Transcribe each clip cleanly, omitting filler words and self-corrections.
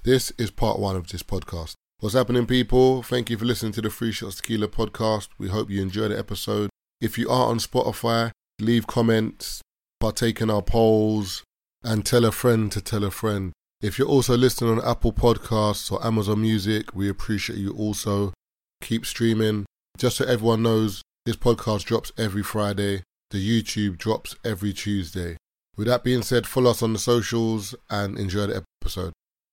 This is part 1 of this podcast. What's happening, people? Thank you for listening to the Free Shots Tequila podcast. We hope you enjoy the episode. If you are on Spotify, leave comments, partake in our polls, and tell a friend to tell a friend. If you're also listening on Apple Podcasts or Amazon Music, we appreciate you also. Keep streaming. Just so everyone knows, this podcast drops every Friday. The YouTube drops every Tuesday. With that being said, follow us on the socials and enjoy the episode.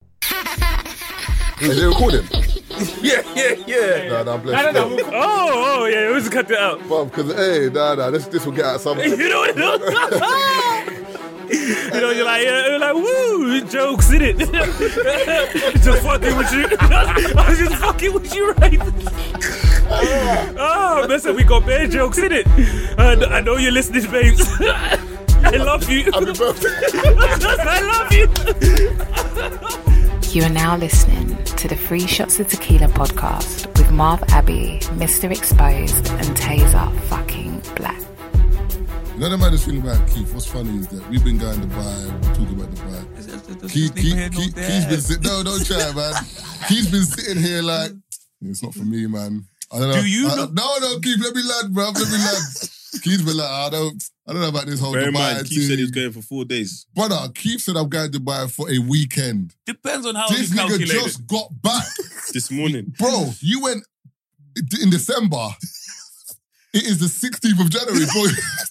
Is it recording? Yeah. Nah, bless you. Oh, yeah, let's cut that out. Because, this will get out something. You know what? You're like, woo, jokes, innit? Just fucking with you. I was just fucking with you, right? Oh, man, we got bad jokes, innit? I know you're listening, babes. I love you. Happy birthday. I love you. You are now listening to the Free Shots of Tequila podcast with Marv Abbey, Mr. Exposed, and Taser fucking Black. You know the maddest thing about Keith, what's funny is that we've been going to Dubai, we're talking about Dubai. Keith's been sitting, don't try, man. Keith's been sitting here like, it's not for me, man. I don't know. Do you know? No, Keith, let me land, bruv, let me land. Keith's been like, I don't know about this whole Bear in Dubai mind, thing. Keith said he was going for 4 days. Brother, Keith said I'm going to Dubai for a weekend. Depends on how This you nigga calculate just it. got back. This morning. Bro, you went in December. It is the 16th of January, bro.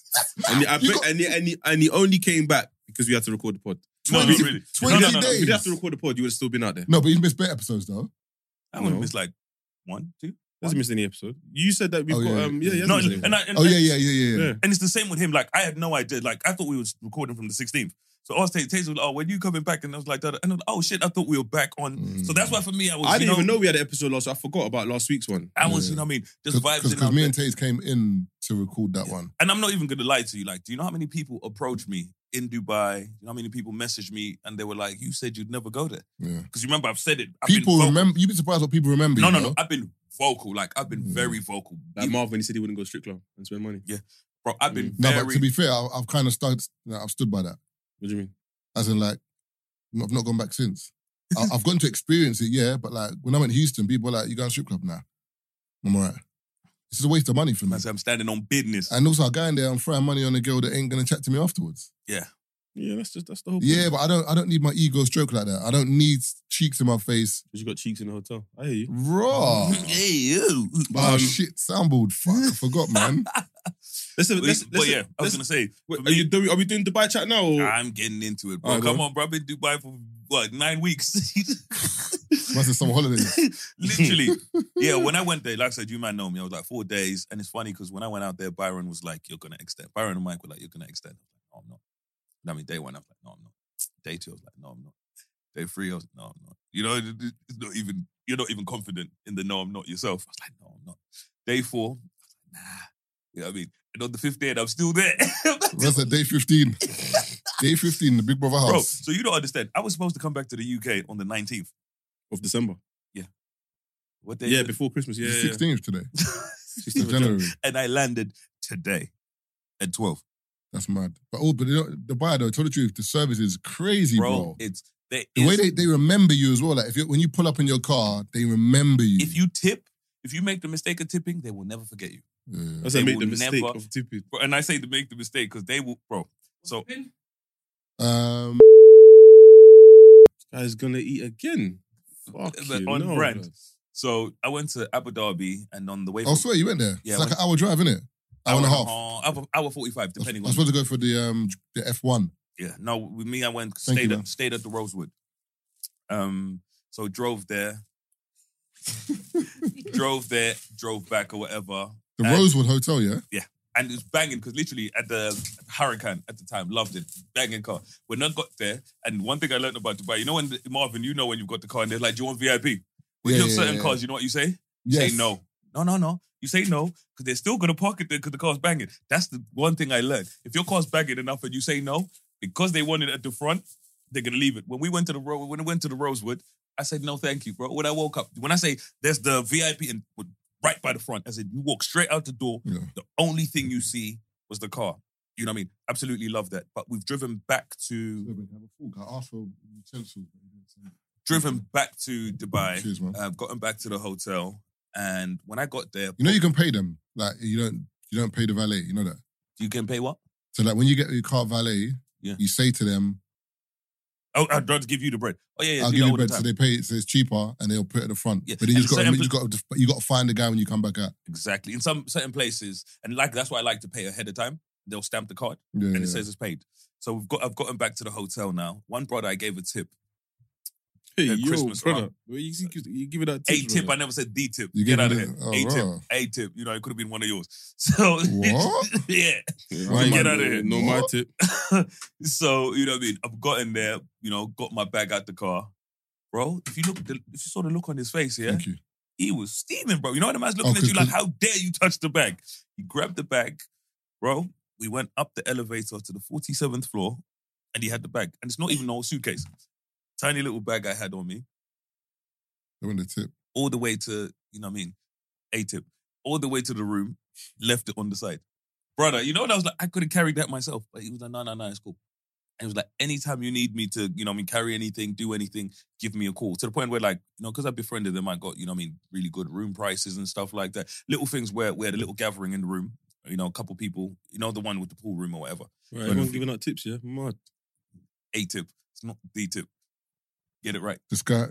And he only came back because we had to record the pod. No, 20 really. 20 No. If we days. didn't have to record the pod, you would have still been out there. No, but he's missed better episodes, though. I would have missed like 1, 2. Hasn't missed any episode. You said that we've Oh, got... yeah. he No, hasn't missed any. and Oh, yeah. And it's the same with him. Like, I had no idea. Like, I thought we was recording from the 16th. So I was Taser was like, oh, when you coming back? And I was like, that. And I was like, oh, shit, I thought we were back on. So that's why for me, I was, I didn't even know we had an episode last week. I forgot about last week's one. I was, you know what I mean? Just vibes in Because out me there. and Taze came in to record that one. And I'm not even going to lie to you. Like, do you know how many people approached me in Dubai? You know how many people messaged me and they were like, you said you'd never go there. Yeah. Because you remember, I've said it. People remember. You'd be surprised what people remember. No. you know? I've been vocal. Like, I've been very vocal. Like Marv when he said he wouldn't go strip club and spend money. Bro, I've been No, very... but to be fair, I've kind of I've stood by that. What do you mean? As in, like, I've not gone back since. I've gone to experience it, yeah, but like when I went to Houston, people were like, you going to strip club now? I'm all right. This is a waste of money for me. I said, I'm standing on business. And also, I go in there, I'm throwing money on a girl that ain't going to chat to me afterwards. Yeah. Yeah, that's the whole point. Yeah, but I don't need my ego stroked like that. I don't need cheeks in my face. Because you got cheeks in the hotel. I hear you. Raw. Hey, you. Oh, shit, soundboard. Fuck, I forgot, man. Listen, But yeah, I was going to say... Wait, for are me, we doing Dubai chat now? Or? I'm getting into it, bro. Alright, Come go on, bro. I've been in Dubai for, 9 weeks? Must have some holidays. Literally. Yeah, when I went there, like I said, you might know me. I was like 4 days. And it's funny because when I went out there, Byron was like, you're going to extend. Byron and Mike were like, you're going to extend. I was like, no, I'm not. I mean, day 1, I was like, no, I'm not. Day 2, I was like, no, I'm not. Day 3, I was like, no, I'm not. You know, it's not even, you're not even confident in the no, I'm not yourself. I was like, no, I'm not. Day 4, I was like, nah. You know what I mean? And on the 5th day, I'm still there. That's at day 15. Day 15, the Big Brother house. Bro, so you don't understand. I was supposed to come back to the UK on the 19th. Of December. What day? Yeah, is it? before Christmas. Yeah, It's 16th today. 16th Of January. And I landed today at 12. That's mad. But you know, Dubai, though, to tell the truth, the service is crazy, bro. It's The way they remember you as well. Like when you pull up in your car, they remember you. if you tip, if you make the mistake of tipping, they will never forget you. Yeah. That's They make will the mistake never- of tipping. Bro, and I say to make the mistake because they will, bro. So This guy's gonna eat again. Fuck But you, on no, brand. bro. So I went to Abu Dhabi and on the way. I swear you went there. Yeah, It's like I an hour drive, isn't it? Hour and a half. Hour 45, I was depending on. supposed to go for the F1. Yeah, no, with me, I went Thank you, man. stayed at the Rosewood. So drove there, drove back or whatever. The And- Rosewood Hotel, yeah? And it was banging because literally at the Hurricane at the time, loved it, banging car. When I got there, and one thing I learned about Dubai, you know when Marvin, you know when you've got the car and they're like, "Do you want VIP?" When Yeah, you have yeah, certain yeah. cars, you know what you say? Yes. Say no. No. You say no because they're still gonna park it there because the car's banging. That's the one thing I learned. If your car's banging enough and you say no because they want it at the front, they're gonna leave it. When we went to the Rosewood, I said no, thank you, bro. When I woke up, when I say there's the VIP and right by the front, I said you walk straight out the door. Yeah. The only thing you see was the car. You know what I mean? Absolutely love that. But we've driven back to... I asked for utensils. driven back to Dubai. Cheers, man. I've gotten back to the hotel, and when I got there, You know you can pay them. Like you don't pay the valet. You know that. you can pay what? So like when you get your car valet, Yeah. you say to them, Oh, I'd rather give you the bread. Oh yeah, "I'll do give that you all the bread." So time. they pay it, so it's cheaper, and they'll put it at the front. Yeah. But then And you got to find the guy when you come back out. Exactly. In some certain places, and like that's why I like to pay ahead of time. They'll stamp the card, Yeah, and yeah. it says it's paid. So I've gotten back to the hotel now. One brother I gave a tip. Hey, At yo, Christmas, brother. You give it that A tip, tip. I brother. never said D tip. You Get gave out of me here. the- oh, A tip. right. A tip. You know, it could have been one of yours. So What? yeah. Right, Get man, out of here. No, my What? tip. So you know what I mean. I've gotten there. You know, got my bag out the car, bro. If you saw the look on his face, yeah, Thank you. he was steaming, bro. You know what the man's looking Oh, at you 'cause- like, how dare you touch the bag? He grabbed the bag, bro. We went up the elevator to the 47th floor, and he had the bag, and it's not even no suitcase. Tiny little bag I had on me. They went the tip. All the way to, you know what I mean, A-tip. All the way to the room, left it on the side. Brother, you know what I was like? I could have carried that myself. But he was like, no, it's cool. And he was like, anytime you need me to, you know what I mean, carry anything, do anything, give me a call. To the point where like, you know, because I befriended them, I got, you know what I mean, really good room prices and stuff like that. Little things where we had a little gathering in the room. You know, a couple people, you know, the one with the pool room or whatever. Right, everyone's giving out tips, yeah? Mad. A-tip. It's not D-tip. Get it right. This guy,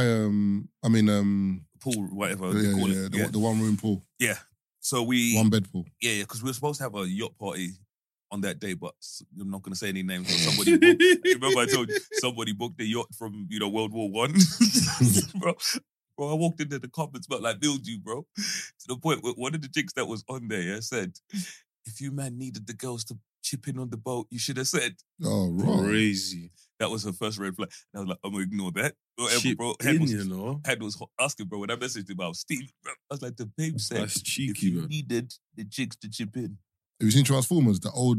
Pool, whatever yeah, they call yeah, it. the one room pool, So we... one bed pool. Yeah, because we were supposed to have a yacht party on that day, but I'm not going to say any names. But somebody booked, remember I told you, somebody booked a yacht from, you know, World War One. Bro, I walked into the comments, but like, build you, bro. To the point where one of the chicks that was on there said, if you man needed the girls to chip in on the boat, you should have said. Oh, right. Crazy. That was her first red flag. And I was like, I'm going to ignore that. Whatever, Chip bro. in, you know? Head was asking, bro, when I messaged him about Steve, bro, I was like, the babe said, That's if cheeky, you man. needed the chicks to chip in. Have you seen Transformers? The old.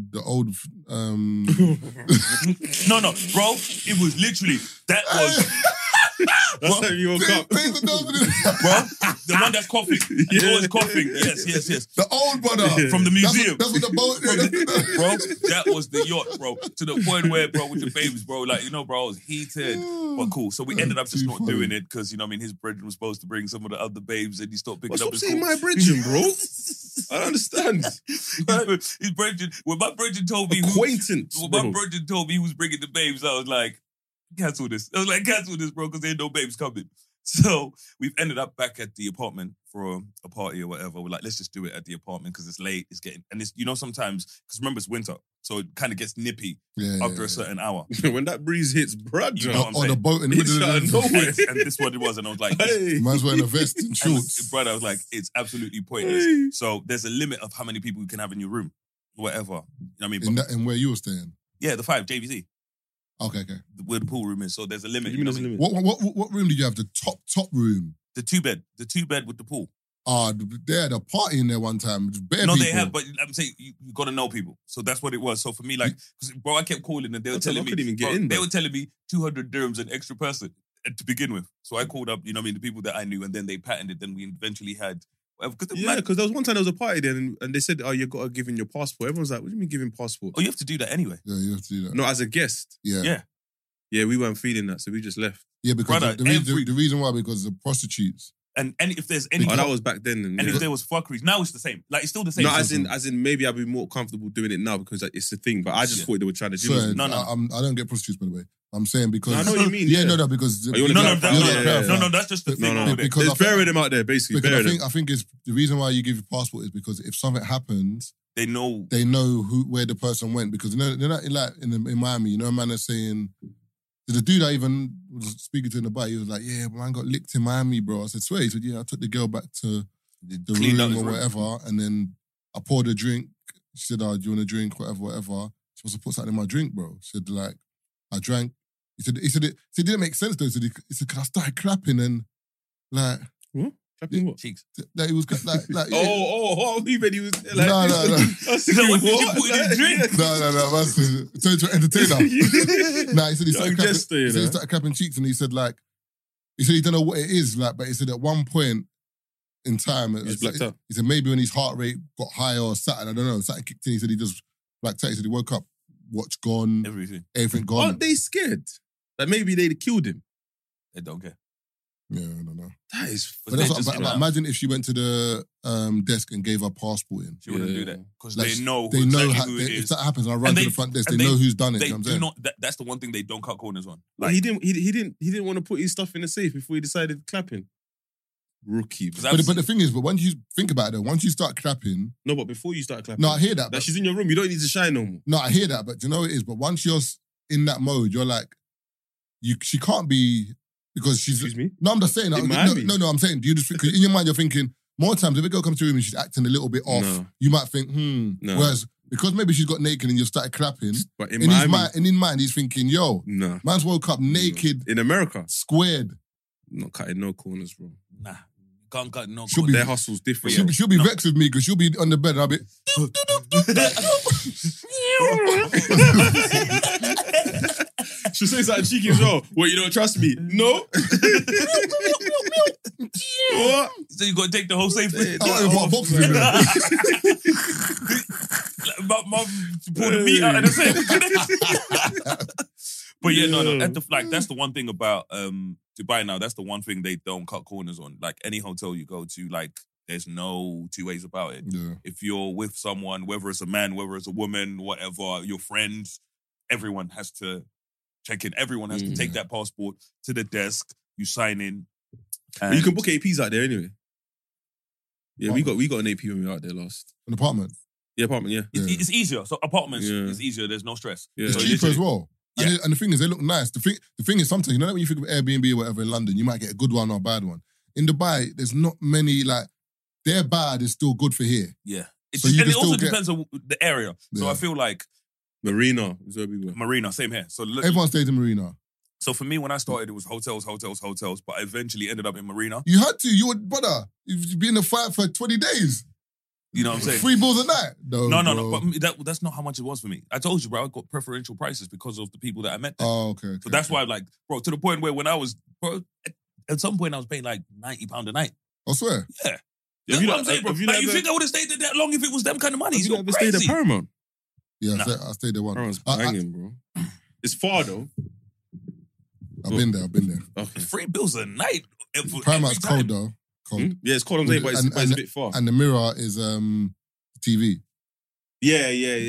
No, bro. It was literally that was That's how you woke up. bro. The one that's coughing. Yeah. Always coughing. Yes. The old brother From the museum. That's what the boat. Bro, that was the yacht, bro. To the point where, bro, with the babes, bro, like, you know, bro, I was heated. But cool. So we ended up just Too not funny. doing it because, you know what I mean, his brethren was supposed to bring some of the other babes and he stopped picking Stop up his saying call. my brethren, bro. I don't understand. His brethren, when my brethren told me Acquaintance, when my bro. brethren told me he was bringing the babes, I was like, cancel this. I was like, cancel this, bro, because there ain't no babes coming. So we've ended up back at the apartment for a party or whatever. We're like, let's just do it at the apartment because it's late. It's getting, and it's, you know, sometimes, because remember it's winter, so it kind of gets nippy after a certain hour. When that breeze hits, brother. You know what I'm On saying? the boat in the It's middle out of of the nowhere. And this is what it was. And I was like, Hey. man's wearing a vest and shorts. brother, I was like, it's absolutely pointless. Hey. So there's a limit of how many people you can have in your room, whatever. You know what I mean? In But, that, in where you were staying. yeah, the 5, JVC, Okay. where the pool room is. So there's a limit. You You mean know there's a what I mean? limit? What room did you have? The top room. The two bed with the pool. They had a party in there one time. Bare No, people. they have, but I'm saying you got to know people. So that's what it was. So for me, like, because bro, I kept calling and they were I telling me, couldn't even get bro, in, they bro. were telling me 200 dirhams an extra person to begin with. So I called up, you know what I mean, the people that I knew, and then they patented. Then we eventually had whatever. Yeah, because there was one time there was a party then and they said, oh, you got to give in your passport. Everyone's like, what do you mean giving passport? Oh, you have to do that anyway. Yeah, you have to do that. Not as a guest. Yeah. Yeah. Yeah, we weren't feeling that, so we just left. Yeah, because Brother, the reason why, because the prostitutes. And if there's any, Oh, that was back then. and if there was fuckeries, now it's the same. Like it's still the same. No, as in maybe I'd be more comfortable doing it now because it's the thing. But I just Yeah. thought they were trying to do Sorry, it. No. I don't get prostitutes, by the way. I'm saying because... No, I know what you mean. Yeah, no, because... Oh, you wanna no, clarify? you no, wanna clarify. no, that's just the thing. No. over there. Because There's I think- bare of them out there, basically. Because Bare of them. I think it's the reason why you give your passport is because if something happens, They know. they know where the person went. Because you know, they're not like in Miami, you know, a man is saying, the dude I even was speaking to in the bar, he was like, yeah, man got licked in Miami, bro. I said, swear. He said, yeah, I took the girl back to the cleaned out room his or room. whatever, and then I poured a drink. She said, oh, do you want a drink, whatever. She was to put something in my drink, bro. She said, like, I drank. He said it didn't make sense though. He said, cause I started clapping and like, Clapping what? Cheeks. that he was like Oh, he meant he was like... No. I was Is that thinking, what did you what? put in his drink? No, man. Turn to an entertainer. Nah, he said he started Young clapping, jester, you he said he know. started clapping cheeks and he said he don't know what it is, like, but he said at one point in time, He just blacked out. he said maybe when his heart rate got higher or something, I don't know, something kicked in, he said he just blacked out. He said he woke up, watch gone, Everything. everything gone. Aren't they scared? Like maybe they'd killed him. They don't care. Yeah, I don't know. That is. But, that's what, but imagine if she went to the desk and gave her passport in. She wouldn't do that because Like, they know They know exactly who it if is. that happens, I run And to they- the front desk. They and know who's done it. They You know what I'm do saying? not. That's the one thing they don't cut corners on. Like, he didn't want to put his stuff in the safe before he decided clapping. Rookie. But the thing is, but once you think about it, though, once you start clapping, No, but before you start clapping. no, I hear that. Like, But, she's in your room. You don't need to shine no more. no, I hear that. But do you know what it is? But once you're in that mode, you're like, she can't be because she's. Excuse me? No, I'm just saying. In Miami? No, I'm saying. Do you just because in your mind you're thinking more times if a girl comes to your room and she's acting a little bit off, No. you might think, No. Whereas because maybe she's got naked and you started clapping, But in in his Miami, mind, in his mind, he's thinking, yo, no. man's woke up naked, In America, squared. not cutting no corners, bro. Nah, can't cut no. She'll be- Their hustle's different. She'll be vexed with me because she'll be on the bed and I'll be. She'll say something cheeky as well. What, you don't trust me? No. What? So you got to take the whole safe. Hey, I don't know what boxes in there. Mum pulled the meat out of the safe. But yeah, no. That's the one thing about Dubai now. That's the one thing they don't cut corners on. Like any hotel you go to, like there's no two ways about it. Yeah. If you're with someone, whether it's a man, whether it's a woman, whatever, your friends, everyone has to check in. Everyone has to take that passport to the desk. You sign in. But you can book APs out there anyway. Yeah, we got an AP when we were out there last. An apartment. Yeah, apartment, yeah. It's easier. So apartments Yeah. is easier. There's no stress. Yeah. It's So cheaper as literally- well. And the thing is, they look nice. The thing is, sometimes, you know, when you think of Airbnb or whatever in London, you might get a good one or a bad one. In Dubai, there's not many, like, their bad is still good for here. Yeah. So you and can it also still get- depends on the area. So Yeah. I feel like Marina is where we were. Marina, same here. So look, Everyone stays in Marina. so for me, when I started, it was hotels, but I eventually ended up in Marina. You had to. You would, brother, you've been in a fight for 20 days. You know what I'm saying? 3 bills a night. No. bro. But that's not how much it was for me. I told you, bro, I got preferential prices because of the people that I met there. Oh, okay. So that's why, like, bro, to the point where when I was, bro, at some point I was paying like £90 a night. I swear. Yeah. Have That's you what not- I'm saying, bro. have you Like, you never- think I would have stayed there that long if it was them kind of money? Have you You're ever stayed at crazy. Paramount? Yeah, Nah. I stayed there once. Paramount's I- banging, bro. It's far though. I've been there. Okay. $3 a night. Paramount's every time. cold, though. Cold. Yeah, it's cold, I'm saying, but it's a bit far. And the mirror is TV. Yeah.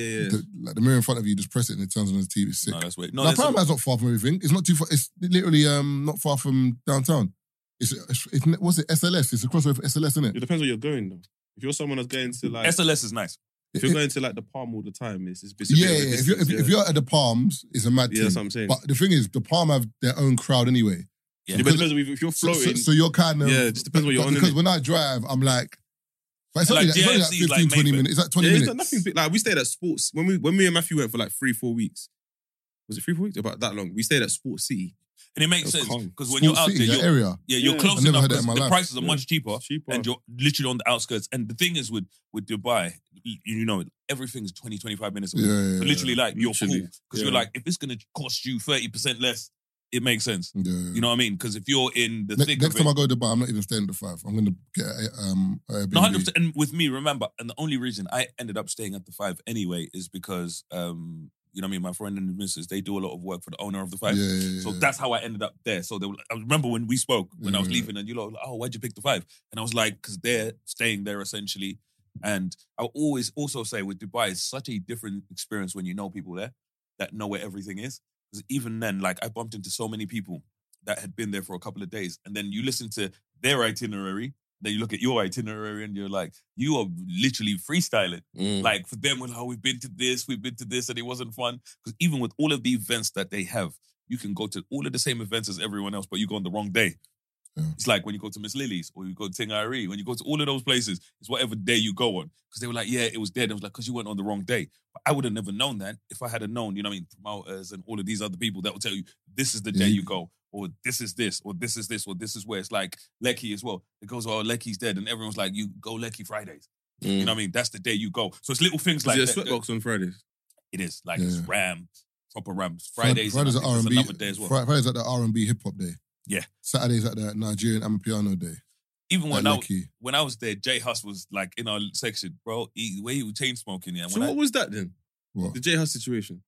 The mirror in front of you, just press it and it turns on the TV. It's sick. No, that's weird. No, No, that's Paramount's not far from everything. It's not too far. It's literally not far from downtown. It's what's it? SLS. It's a crossover for SLS, isn't It it? depends where you're going though. If you're someone that's going to like, SLS is nice. if you're going to like the Palm all the time, it's a bit Yeah, of a yeah. distance, If you're at the Palms, it's a mad yeah, thing. that's what I'm saying. But the thing is, the Palm have their own crowd anyway. Yeah. Yeah, but it depends if you're So, floating. so you're kind of Yeah, it just depends what you're on, Because innit? when I drive, I'm like, but it's Like only, it's only like JFC 15, is like 20 Mayfair. minutes. It's like 20 yeah, it's minutes. not nothing big. Like we stayed at Sports when me and Matthew went for like 3-4 weeks. Was it 3-4 weeks? About that long. We stayed at Sports City. And it makes That's sense calm. because when Sports you're out City, there, that you're, area. you're Yeah. close I've never enough had that in because my the life. prices are Yeah. much cheaper, It's cheaper. and you're literally on the outskirts. And the thing is with Dubai, you know, everything's 20, 25 minutes away. Yeah. So literally, like, you're Literally. cool because Yeah. you're like, if it's gonna cost you 30% less, it makes sense. Yeah. You know what I mean? Because if you're in the thick Next of time it, I go to Dubai, I'm not even staying at the 5. I'm going to get a Airbnb. no, 100%. And with me, remember, and the only reason I ended up staying at the 5 anyway is because, you know what I mean, my friend and the missus, they do a lot of work for the owner of the 5. Yeah. So that's how I ended up there. So I remember when we spoke, when I was Yeah. leaving, and you know, like, oh, why'd you pick the 5? And I was like, because they're staying there essentially. And I always also say with Dubai, it's such a different experience when you know people there that know where everything is. Because even then, like, I bumped into so many people that had been there for a couple of days. And then you listen to their itinerary, then you look at your itinerary and you're like, you are literally freestyling. Like for them, we're like, oh, we've been to this, and it wasn't fun. Because even with all of the events that they have, you can go to all of the same events as everyone else, but you go on the wrong day. Yeah. It's like when you go to Miss Lily's or you go to Tingari, when you go to all of those places, it's whatever day you go on. Because they were like, yeah, it was dead. I was like, because you went on the wrong day. But I would have never known that if I had known, you know what I mean, promoters and all of these other people that will tell you, this is the day you go, or this is this, or this is this, or this is where. It's like Lekki as well. It goes, oh, Lekki's dead. And everyone's like, you go Lekki Fridays. You know what I mean? That's the day you go. So it's little things Is like it a that. sweatbox on Fridays? It is. Like Yeah. it's Ram, proper Rams. Fridays Fridays and at I think R&B. there's another day as well. Fridays at the R&B hip hop day. Yeah. Saturdays at the Nigerian Amapiano day. Even when At Lekki. I was there, J Hus was like in our section, bro. Where he was chain smoking, yeah. So what was that then? What? The J House situation.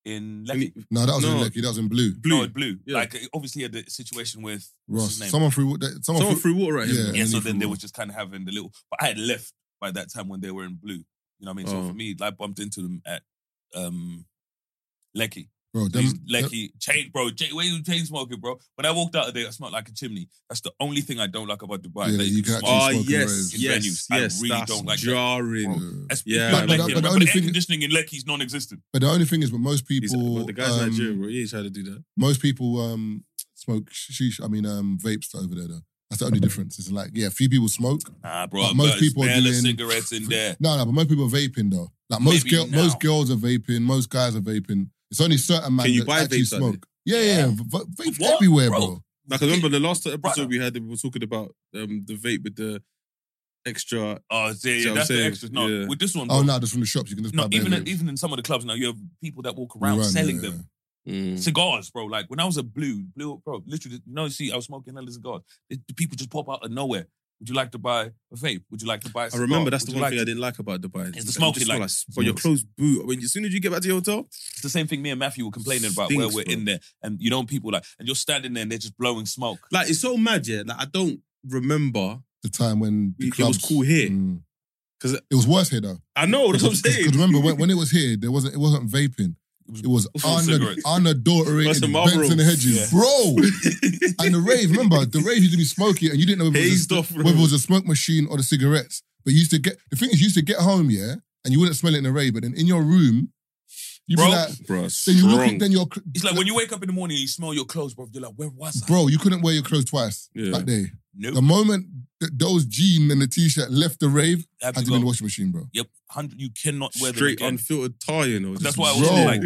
in Lecky. No, that was in No. Lecky. That was in Blue. No, Blue. Yeah. Like, obviously, had the situation with what's Ross. his name? Someone threw. Someone threw water at him. Yeah. Yeah, and so he then threw they water. were just kind of having the little. But I had left by that time when they were in Blue. You know what I mean? So Oh. for me, I bumped into them at Lecky. Bro, So he's them, Lecky, chain, bro. Where you chain smoking, bro? When I walked out of there, I smelled like a chimney. That's the only thing I don't like about Dubai. Yeah, That you can smoke actually Oh, smoke in yes, raves. in yes, venues. I yes. really That's don't like that. jarring. Yeah, Yeah, But the remember only the air thing- conditioning in Lecky is non-existent. But the only thing is, but most He's- people, the guy's Nigerian, bro. He ain't trying to do that. most people smoke vapes over there though. That's the only difference. It's like, yeah, a few people smoke. Nah, bro. But most Most people people are barely doing- cigarettes in there. No, but most people are vaping though. Like most Maybe now. most girls are vaping, most guys are vaping. It's only certain men Can you that buy actually vapes out smoke. Yeah, Yeah. vapes What? everywhere, Bro. bro. Like, I remember the last episode Brother. we had, we were talking about the vape with the extra. Oh, See what yeah, I'm that's the saying? extras. No, Yeah. with this one, bro. Oh no, just from the shops you can just No, buy bare even vapes. even in some of the clubs now, you have people that walk around Run, selling yeah, them. Mm. Cigars, bro. Like when I was a blue, bro, literally, see, I was smoking hella cigars. The people just pop out of nowhere. Would you like to buy a vape? Would you like to buy a I cigar? remember that's Would the you one like thing to- I didn't like about Dubai. It's the smoking, You just like- feel but your clothes boot. When as soon as you get back to your hotel, It's the same thing me and Matthew were complaining about Stinks, where we're bro. in there. And you know, people like, and you're standing there and they're just blowing smoke. like it's so mad, yeah. Like I don't remember. The time when the It was clubs, cool here. 'Cause- it was worse here though. I know that's what I'm saying. Because remember when it was here, it wasn't vaping. It was all cigarettes. unadulterated That's the Benson Marlboros. hedges, Yeah. bro. And the rave, remember the rave used to be smoky, and you didn't know whether Hazed it, off, bro. whether it was a smoke machine or the cigarettes. But you used to get the thing is, you used to get home, yeah, and you wouldn't smell it in the rave, but then in your room, you'd Bro. be like, Bro, then you look strong. at then you're It's like when you wake up in the morning and you smell your clothes, bro. You're like, where was I? bro, you couldn't wear your clothes twice Yeah. that day. Nope. The moment those jeans and the t-shirt left the rave, Have had to to be in the go. washing machine, bro. Yep, 100. You cannot wear them Straight again. unfiltered tie, you know. That's just why I was Bro. like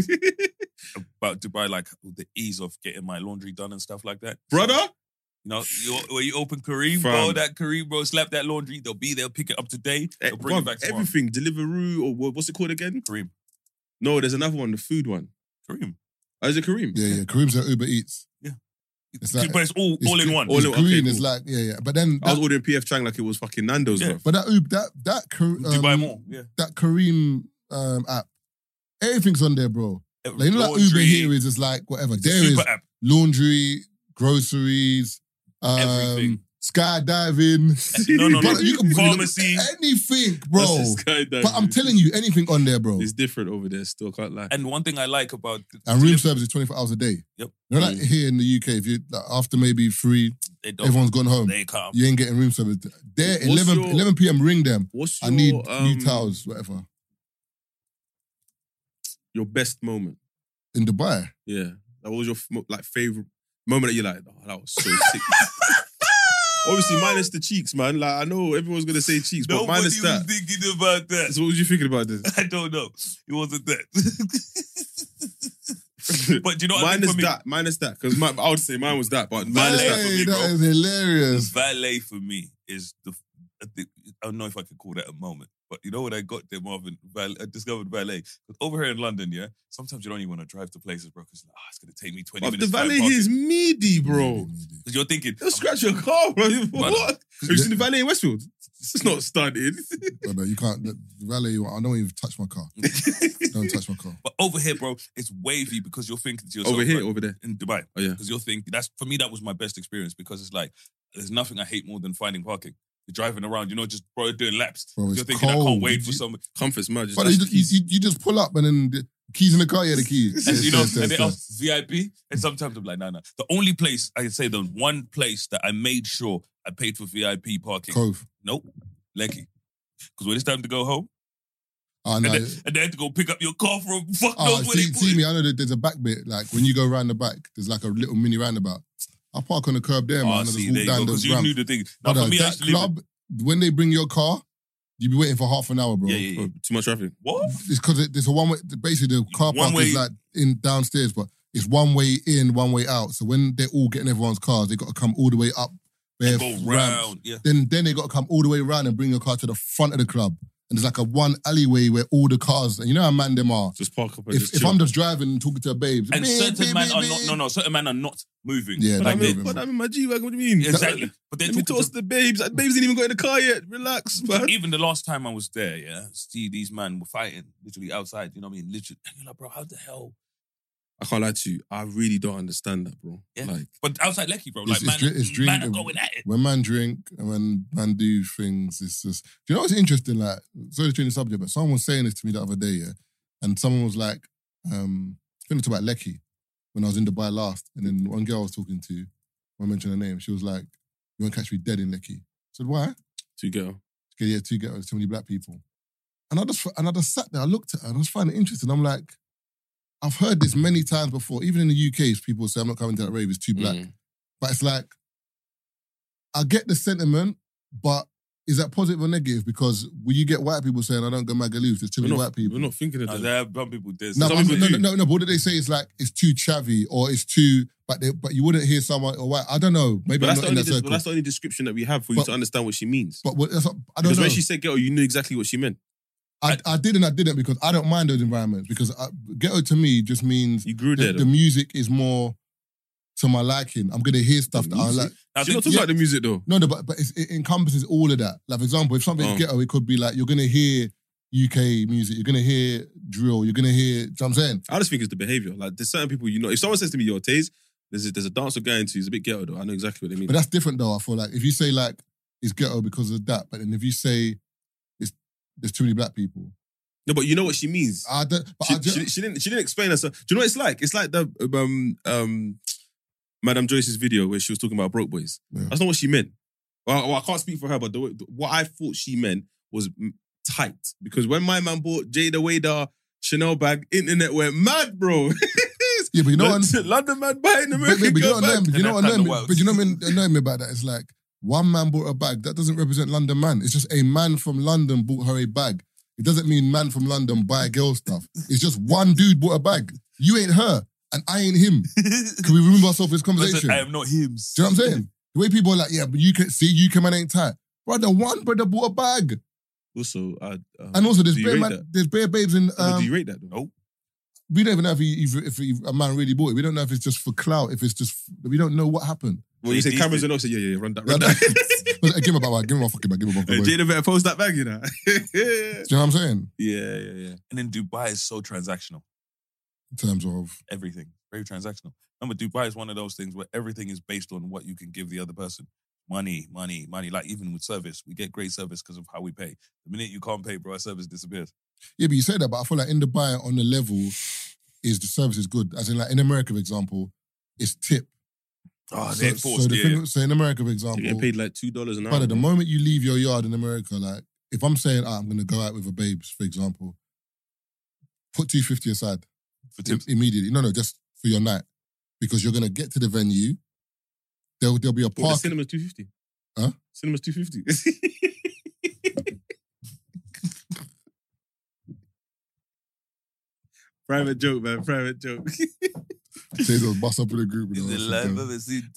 about Dubai, like the ease of getting my laundry done and stuff like that. brother. You know, when you open Kareem, bro, Fam. that Kareem, bro, slap that laundry. They'll be there, pick it up today. They'll bring it Bruv, back tomorrow. everything, Deliveroo or what's it called again? Kareem. No, there's another one, the food one. Kareem. Oh, is it Kareem? Yeah. Kareem's at Uber Eats. It's like- but it's all in one. all It's in- okay, green. It's cool. like yeah. But then I was ordering PF Chang like it was fucking Nando's, Yeah. bro. but that Dubai Mall. Yeah. that Kareem app, everything's on there, bro. Like, you know, like Uber Laundry, here is just like whatever. it's a There is super app. laundry, groceries, Everything. skydiving. No. But you can Pharmacy. anything, bro. That's this guy that- But I'm telling you, anything on there, bro. It's different over there still, can't lie. And one thing I like about And room service is 24 hours a day. Yep. You know, like here in the UK, if you like, after maybe 3, they don't, everyone's gone home. they come. You ain't getting room service. There, What's 11, your- 11 p.m. Ring them. What's I your, need new towels, whatever. your best moment? In Dubai. Yeah. That was your favorite moment that you're like, oh, that was so sick. Obviously, minus the cheeks, man. Like, I know everyone's going to say cheeks, but Nobody minus was that. thinking about that. So what was you thinking about this? I don't know. It wasn't that. But you know what I think minus for me? that, minus that. Because I would say mine was that, but minus that. Hey, me, bro. that is hilarious. Valet for me is I don't know if I could call that a moment, but you know what I got there, Marvin? I discovered valet. But over here in London, yeah, sometimes you don't even want to drive to places, bro, because it's going to take me 20 But the minutes. valet here is meaty, bro. Because you're thinking, They'll scratch your car, bro. What? Have you Yeah. seen the valet in Westfield? It's not started. Oh, no, you can't. The valet, I don't even touch my car. Don't touch my car. but over here, bro, it's wavy because you're thinking to yourself, Over here, like, over there. in Dubai. Oh, yeah. Because you're thinking, for me, that was my best experience because it's like, there's nothing I hate more than finding parking. You're driving around, just doing laps. Bro, it's You're thinking, I cold. can't wait Did for you- someone. Comfort's mad. But you just pull up and then the keys in the car, yeah, the keys. And, Yes, and they yes. ask VIP, and sometimes I'm like, no. The only place, I can say the one place that I made sure I paid for VIP parking. Cove. Nope. Lecky. Because when it's time to go home, Oh, and no. they have to go pick up your car from fuck Oh, knows where they put see it. me, I know that there's a back bit, like when you go around the back, there's like a little mini roundabout. I park on the curb there, man. Oh, and see, just there walk you go. down Because those you ramps. knew the thing. Now, Brother, for me, I that actually live club, when they bring your car, you be waiting for half an hour, bro. Yeah. Too much traffic. What? It's because there's a one way. Basically, the car One park way- is like in downstairs, but it's one way in, one way out. So when they're all getting everyone's cars, they got to come all the way up their Go ramps. round. Yeah. Then they got to come all the way around and bring your car to the front of the club. And there's like a one alleyway where all the cars, and you know how man them are. Just park up and If, just if chill. I'm just driving and talking to a babes, And beep, certain beep, men beep, are beep. not, no, certain men are not moving. Yeah, But not I'm, moving, but bro. I'm in my G-Wagon, what do you mean? Exactly. But they're Let me talking toss to, the babes. That babes didn't even got in the car yet. Relax, man. even the last time I was there, yeah, see these men were fighting literally outside, you know what I mean? Literally. And you're like, bro, how the hell I can't lie to you. I really don't understand that, bro. Yeah. Like, But outside Lecky, bro, It's- like, it's drink- man are going at it. When man drink and when man do things, it's just... Do you know what's interesting? Like, sorry to change the subject, but someone was saying this to me the other day, yeah? And someone was like, I think they talked about Lecky when I was in Dubai last. And then one girl I was talking to, I won't mention her name, she was like, you won't catch me dead in Lecky. I said, why? to go. Okay, yeah, two ghettos, too many black people. And I just sat there, I looked at her and I was finding it interesting. I'm like, I've heard this many times before. Even in the UK, people say, I'm not coming to that rave, it's too black. But it's like, I get the sentiment, but is that positive or negative? Because will you get white people saying, I don't go Magaluf, there's too many white people? We're not thinking of No, that. there are some people there. No, Some but people do. no, but what do they say? It's like, it's too chavvy or it's too, but you wouldn't hear someone or white. I don't know. Maybe But I'm that's, not in that but circle. that's the only description that we have for you But- to understand what she means. But what, I don't Because know. when she said ghetto, you knew exactly what she meant. I didn't because I don't mind those environments because ghetto to me just means You grew there, the though. music is more to my liking. I'm going to hear stuff The that I music? like. I She's not think, talking about the music, though. No, but it encompasses all of that. Like, for example, if something's Oh. ghetto, it could be like, you're going to hear UK music, you're going to hear drill, you're going to hear, do you know what I'm saying? I just think it's the behavior. Like, there's certain people, if someone says to me, yo, Taze, there's a dance we're going to, it's a bit ghetto, though. I know exactly what they mean. But that's different though, I feel like. If you say like, it's ghetto because of that, but then if you say there's too many black people, No, but you know what she means. I don't, but She didn't explain herself. Do you know what it's like? It's like the Madame Joyce's video where she was talking about broke boys. Yeah. That's not what she meant. Well, I can't speak for her, but what I thought she meant was tight. Because when my man bought Jada Wader Chanel bag, internet went mad, bro. yeah, but you know what? London man buying But American you know girl what bag. you know what And that annoyed me? kinda But you know what annoyed me about that? It's like, one man bought a bag. That doesn't represent London man. It's just a man from London bought her a bag. It doesn't mean man from London buy girl stuff. It's just one dude bought a bag. You ain't her, and I ain't him. Can we remove ourselves from this conversation? Listen, I am not him. Do you know what I'm saying? The way people are like, yeah, but UK man ain't tight. Brother, one brother bought a bag. Also, And also, do you rate that? there's bare babes in... do you rate that, though? Nope. we don't even know if a man really bought it. We don't know if it's just for clout, if it's just... We don't know what happened. Well, you say These cameras two- and also, yeah, run that. Give him my fucking bag. Give him my fucking bag. Jada better post that bag, you know. Do you know what I'm saying? Yeah. And then Dubai is so transactional. In terms of... Everything. Very transactional. Remember, Dubai is one of those things where everything is based on what you can give the other person. Money. Like, even with service, we get great service because of how we pay. The minute you can't pay, bro, our service disappears. Yeah, but you say that, but I feel like in Dubai, on the level, is the service is good. As in, like, in America, for example, it's tip. Oh, So- they're enforced. so the yeah. thing- so in America, for example... You get paid like $2 an hour. But at the moment you leave your yard in America, like, if I'm saying, I'm going to go out with a babes, for example, put $250 aside For tips. immediately. No, just for your night. Because you're going to get to the venue, there'll be a What, the park. cinema's $250. Huh? Cinema's $250. Private joke, man. Private joke. Say those bust up in the group. You know, The or life something. of a city.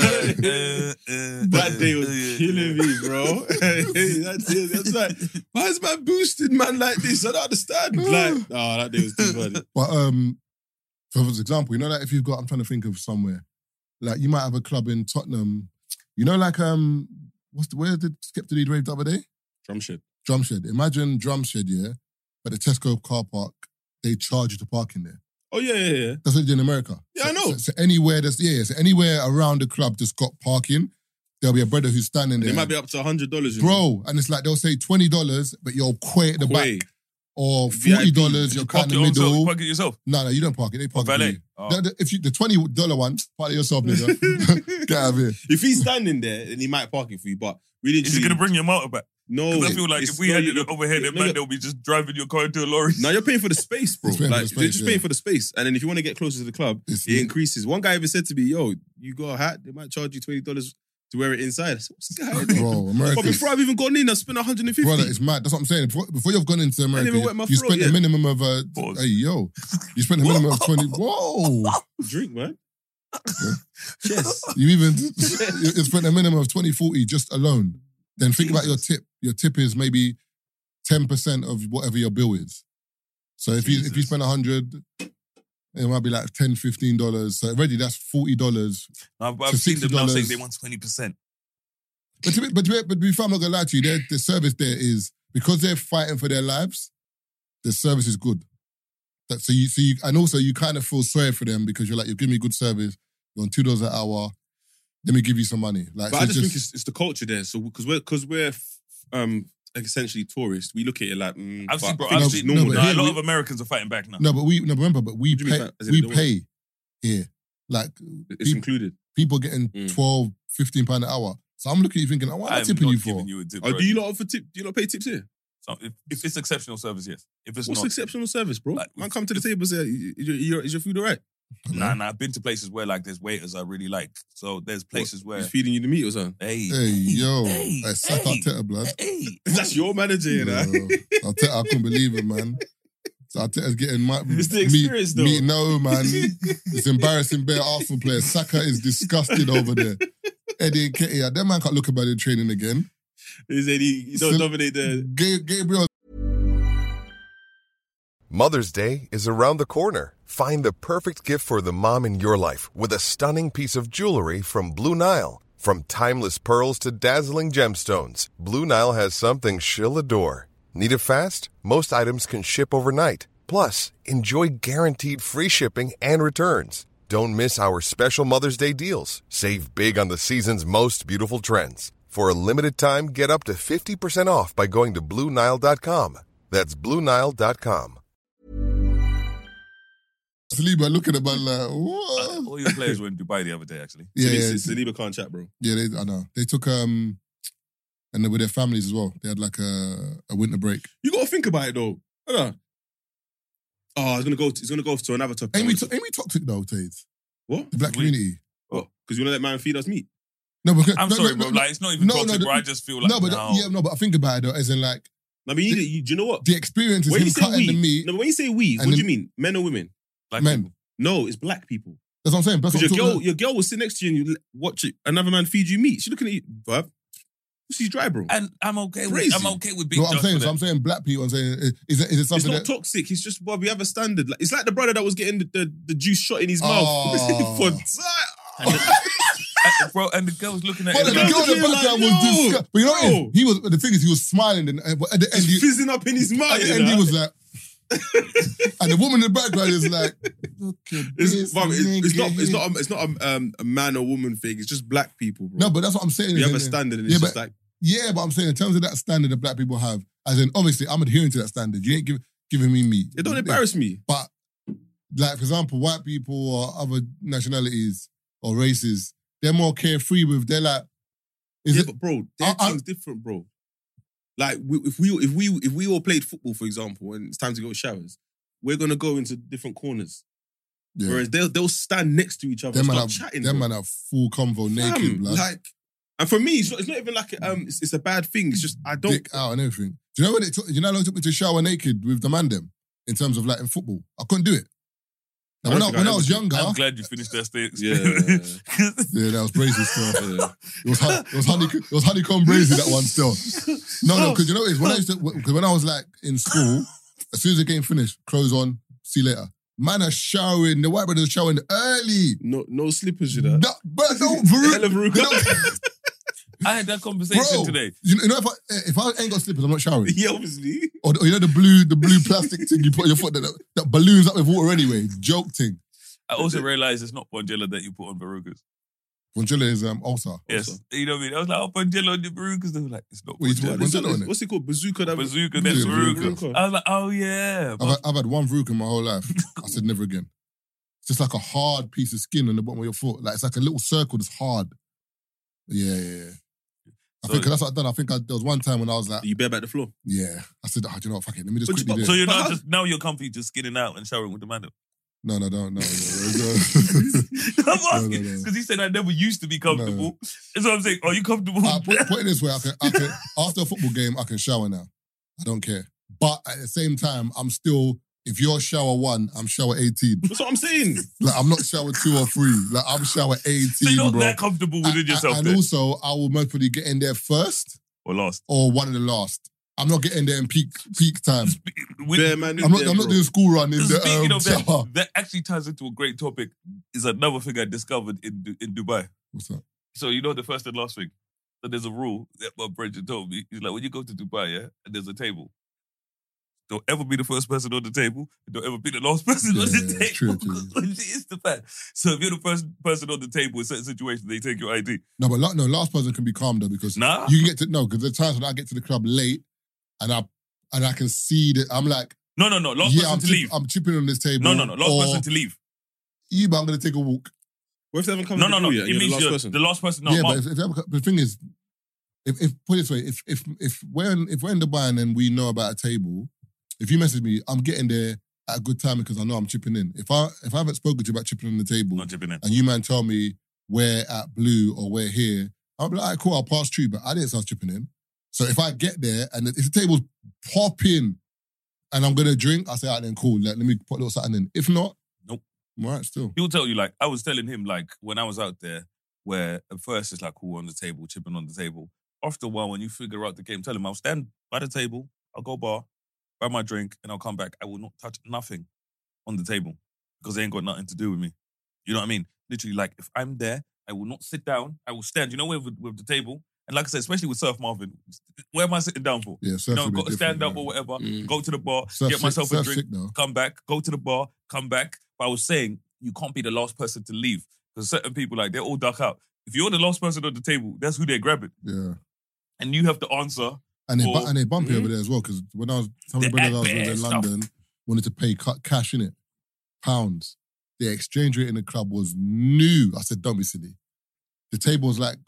That day was killing me, bro. That's like, why is man boosting man like this? I don't understand. Like, oh, that day was too funny. But for example, you know, like if you've got, I'm trying to think of somewhere, like you might have a club in Tottenham. You know, like where did Skep to Lead rave the other day? Drumshed. Imagine Drumshed, yeah, but the Tesco car park, they charge you to park in there. Oh, yeah. That's what they do in America. Yeah, I know. So anywhere so anywhere around the club that's got parking, there'll be a brother who's standing there. They might be up to $100. you know. Bro, and it's like they'll say $20, but you're quay at the Quay. back. Or VIP. $40, you're Park kind it of yourself. middle. Park it yourself. No, you don't park it. They Or park it. for valet. you. Oh. If you the $20 one, park it yourself, nigga. Get out of here. If he's standing there, then he might park it for you. But really, Is he going to bring your motor back? No. Because I feel like it's if we not- had it over here, then man, they'll be just driving your car into a lorry. Now you're paying for the space, bro. It's paying for Like the space, they're just yeah. paying for the space. And then if you want to get closer to the club, It's- it increases. One guy even said to me, yo, you got a hat, they might charge you $20 to wear it inside. I said, what's this guy doing? Bro, America. But before I've even gone in, I spent $150. Brother, it's mad. That's what I'm saying. Before you've gone into America, even wet my you throat spent a yet. minimum of Pause. hey yo, you spent a minimum of 20. Whoa, Drink, man. Yes. you spent a minimum of 20, 40 just alone. Then think about your tip. Your tip is maybe 10% of whatever your bill is. So if you Jesus. spend 100, it might be like $10, $15. So already that's $40. I've To seen them now $60. saying they want 20%. But to be fair, I'm not gonna lie to you. The service there is because they're fighting for their lives. The service is good. So you, and also you kind of feel sorry for them because you're like, you're giving me good service. You're on $2 an hour. Let me give you some money. Like, But so I just think it's the culture there. So because we're like essentially tourists, we look at it like. I've seen, bro. I think I've it's seen. just normal. but a here lot we- of Americans are fighting back now. No, but we What do you mean, as in we it don't pay here. Like It's included. people getting 12, 15 pound an hour. So I'm looking at you thinking, what am I I'm tipping not you for? giving you a tip. Oh, bro. do you not offer tip? Do you not pay tips here? So if it's exceptional service, yes. If it's What's not, exceptional service, bro? Like, Man, come to the table and say, is your food all right? nah. I've been to places where like there's waiters I really like. So there's places where, He's feeding you the meat or something? hey, Hey, yo. hey, Hey, sack hey, Arteta, blood. hey. That's your manager, you know? Yo, Arteta, I couldn't believe it, man. So Arteta's getting It's the experience, though. No, man. It's embarrassing bare Arsenal players. Saka is disgusted over there. Eddie Nketiah, that man can't look about in training again. He said he don't dominate the... Gabriel. Mother's Day is around the corner. Find the perfect gift for the mom in your life with a stunning piece of jewelry from Blue Nile. From timeless pearls to dazzling gemstones, Blue Nile has something she'll adore. Need it fast? Most items can ship overnight. Plus, enjoy guaranteed free shipping and returns. Don't miss our special Mother's Day deals. Save big on the season's most beautiful trends. For a limited time, get up to 50% off by going to BlueNile.com. That's BlueNile.com. Saliba looking at man like, what? All your players were in Dubai the other day, actually. Yeah, Saliba can't chat, bro. yeah, I know. They took, and they with their families as well. They had like a winter break. You got to think about it, though. Hold on. Oh, he's gonna go to another topic. Ain't we toxic though, Taze? What? The black We- community. What? Because you want to let man feed us meat? No, because I'm no, sorry, no, bro. no, Like, it's not even no, toxic, no, bro. I just feel like, no, but I think about it though, as in like I mean, do you know what? the experience is When him you say cutting we, the meat. no, but when you say we, and what do you then- mean? Men or women? like, men. No, it's black people. That's what I'm saying. That's Because what I'm talking your girl will sit next to you and you watch it, another man feed you meat. She's looking at you, bruv. Pussy's dry, bro. And I'm okay with Crazy. Big No, I'm Josh saying, for so that. I'm saying black people. I'm saying, is it It's something not that? toxic. It's just, bruv, we have a standard. Like, it's like the brother that was getting the juice shot in his mouth. Oh. For Bro, and the girl was looking at But him the like, girl in the Like, background yo, was disgusting. But you know what? yo. He was. The thing is, he was smiling, and at the end, It's fizzing up in his mouth. at the you end, he know? was like, and the woman in the background is like, look at this Bruv, it's nigga. not a man or woman thing. It's just black people, bro. No, but that's what I'm saying. we have is a in- standard, and Yeah, it's but- just like Yeah, but I'm saying in terms of that standard that black people have, as in obviously I'm adhering to that standard. You ain't giving me meat. it don't embarrass me. But like for example, white people or other nationalities or races, they're more carefree with. They're like, is Yeah, it? but bro, their I- team's different, bro. Like if we all played football, for example, and it's time to go showers, we're gonna go into different corners. Yeah. Whereas they'll stand next to each other Them and man start have, chatting. them bro. man have full convo naked, Fam, blood. like, and for me, it's not even like it's a bad thing. It's just I don't. Dick out and everything. Do you know when it took? You know how long it took me to shower naked with the man them in terms of like in football? I couldn't do it. Now, I when don't I, think when I I was ever younger, I'm glad you finished that state. Yeah. yeah, that was brazy still. Yeah. It was honeycomb brazy that one still. No, because you know what it is? When I used to, because when I was like in school, as soon as the game finished, clothes on, see you later. Man are showering. The white brothers are showering early. No slippers, you know. No, but no, Hella Varuk. Veruca. I had that conversation Bro, today. you know if I ain't got slippers, I'm not showering. Yeah, obviously. Or you know the blue plastic thing you put on your foot that balloons up with water anyway. Joke thing. I also realized it's not Bonjela that you put on verrucas. Bonjela is ulcer. Yes. You know what I mean? I was like, oh, Bonjela on your verrucas. They were like, it's not Wait, Bonjela. Bonjela on it? What's it called? Bazooka. Bazooka, Yeah, that's Veruca. verruca. I was like, oh, yeah. I've had one verruca in my whole life. I said never again. It's just like a hard piece of skin on the bottom of your foot. Like it's like a little circle that's hard. Yeah. I think 'cause that's what I've done. I think there was one time when I was like, You bare back the floor. yeah. I said, oh, do you know what? Fuck it. Let me just But quickly do So it. you're But not how- just, now you're comfy just skinning out and showering with the man. No. I'm No. asking, no. because he said I never used to be comfortable. That's what I'm saying. Are you comfortable? Put it this way. I can after a football game, I can shower now. I don't care. But at the same time, I'm still, if you're shower 1, I'm shower 18. That's what I'm saying. Like I'm not shower 2 or 3. Like I'm shower 18, So you're not bro. that comfortable within yourself And then? also, I will most probably get in there first Or lost? or one of the last. I'm not getting there in peak time. Bare man. I'm not doing school run in Speaking the of shower. that actually ties into a great topic. Is another thing I discovered in Dubai. What's that? So you know the first and last thing. So there's a rule that my Bridget told me. He's like, when you go to Dubai, yeah, and there's a table. Don't ever be the first person on the table. Don't ever be the last person on the table. True. It's the fact. So if you're the first person on the table in certain situations, they take your ID. No, but last person can be calm though because Nah. you can get to because there's times when I get to the club late and I can see that I'm like, No. Last person to leave. I'm chipping on this table. No. Last person to leave. Yeah, but I'm gonna take a walk. What if they haven't come No. to the door yet? It means you're the last person. No, yeah, Mark. but if the thing is, if put it this way, if we're in Dubai and then we know about a table, if you message me, I'm getting there at a good time because I know I'm chipping in. If I haven't spoken to you about chipping on the table, Not chipping in. and you man tell me we're at Blue or we're here, I'll be like, all right, cool, I'll pass through, but I didn't start chipping in. So if I get there and if the table's popping and I'm gonna drink, I say, all right, then cool, let me put a little something in. If not, nope. I'm all right still. He'll tell you, like, I was telling him, like, when I was out there, where at first it's like, cool, on the table, chipping on the table. After a while, when you figure out the game, tell him, I'll stand by the table, I'll go bar, grab my drink, and I'll come back. I will not touch nothing on the table because they ain't got nothing to do with me. You know what I mean? Literally, like, if I'm there, I will not sit down. I will stand. You know, with the table. And like I said, especially with Surf Marvin, where am I sitting down for? Yeah, you know, got to stand up or whatever, go to the bar, get myself a drink, come back, go to the bar, come back. But I was saying, you can't be the last person to leave because certain people, like, they're all duck out. If you're the last person on the table, that's who they're grabbing. Yeah. And you have to answer. And they bump you over there as well because when I was, some of the brothers I was with in London wanted to pay cash in it, pounds. The exchange rate in the club was new. I said, don't be silly. The table was like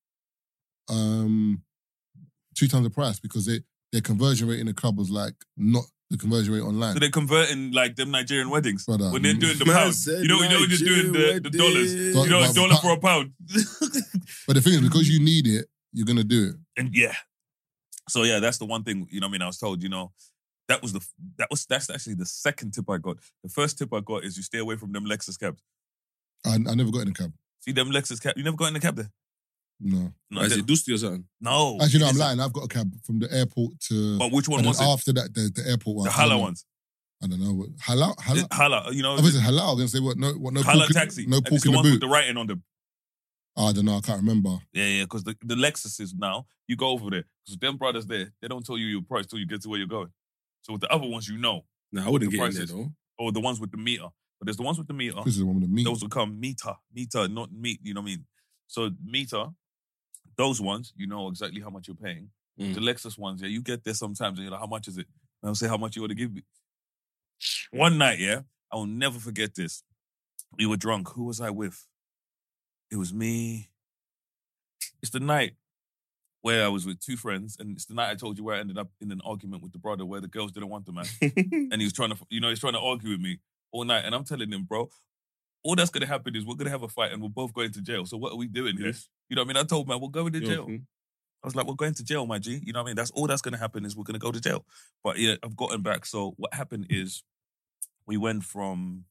2 times the price because their conversion rate in the club was like not the conversion rate online. So they're converting like them Nigerian weddings. Brother, when they're doing the pounds. You know when they're doing the dollars. You know, $1 for a pound. But the thing is, because you need it, you're going to do it. And yeah. So yeah, that's the one thing, you know what I mean? I was told, you know, that's actually the second tip I got. The first tip I got is you stay away from them Lexus cabs. I never got in a cab. See them Lexus cabs? You never got in a cab there? No. Is it Dusty or something? No. Actually, no, I'm lying. I've got a cab from the airport to... But which one was it? After that, the airport one. The Hala ones. I don't know. Hala? Hala, you know. I was Hala. I was going to say, what? No Hala taxi. No pork in the ones boot. with the writing on them. I don't know. I can't remember. Yeah, because the Lexuses now, you go over there. Because them brothers there, they don't tell you your price till you get to where you're going. So with the other ones, you know. No, I wouldn't get in there though. Or the ones with the meter. But there's the ones with the meter. This is the one with the meter. Those will come meter, not meat, you know what I mean? So meter, those ones, you know exactly how much you're paying. The Lexus ones, yeah, you get there sometimes and you're like, how much is it? And I'll say, how much you want to give me? One night, yeah, I will never forget this. We were drunk. Who was I with? It was me. It's the night where I was with 2 friends, and it's the night I told you where I ended up in an argument with the brother where the girls didn't want the man. And he was trying to, he's trying to argue with me all night. And I'm telling him, bro, all that's going to happen is we're going to have a fight and we're both going to jail. So what are we doing here? Yes. You know what I mean? I told man, we're going to jail. I was like, we're going to jail, my G. You know what I mean? That's all that's going to happen is we're going to go to jail. But yeah, I've gotten back. So what happened is we went from,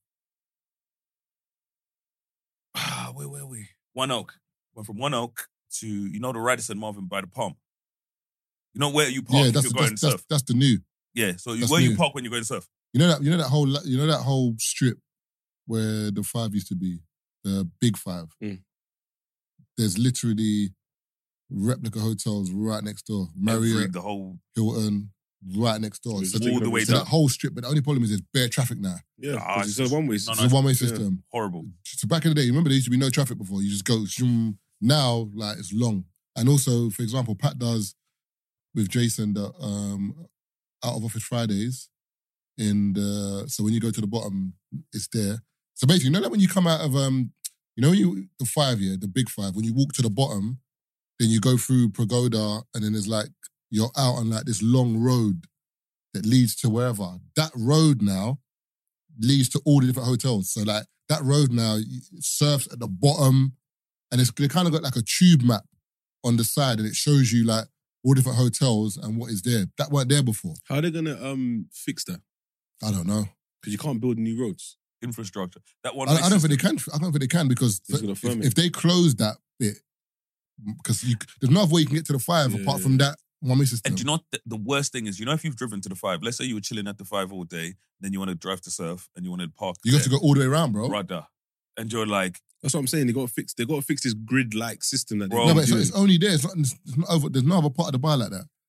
where were we? One Oak. Went from One Oak to, you know, the Radisson Marvin by the pump. You know where you park if you're going to surf? That's the new. Yeah, so where you park when you're going to surf? You know that whole strip where the 5 used to be, the big 5. There's literally replica hotels right next door. Marriott, the whole Hilton, right next door. So all the way so down. that whole strip, but the only problem is there's bare traffic now. Yeah, it's a one-way It's a one-way system. Horrible. So back in the day, remember there used to be no traffic before. You just go, zoom. Now, like, it's long. And also, for example, Pat does with Jason the out of office Fridays. So when you go to the bottom, it's there. So basically, you know, like when you come out of the 5 year, the big 5, when you walk to the bottom, then you go through Pagoda, and then there's like you're out on like this long road that leads to wherever. That road now leads to all the different hotels. So like that road now surfs at the bottom, and they kind of got like a tube map on the side, and it shows you like all different hotels and what is there. That weren't there before. How are they gonna fix that? I don't know. Because you can't build new roads. Infrastructure. That one. I don't think they can. I don't think they can because if they close that bit, because there's no other way you can get to the 5 apart from that one-way system. And do you know the worst thing is, you know, if you've driven to the 5, let's say you were chilling at the 5 all day, then you want to drive to surf and you want to park. You got to go all the way around, bro. Brother. And you're like, that's what I'm saying. They got to fix this grid-like system that they No, but it's only there. It's not over. There's no other part of the bar like that.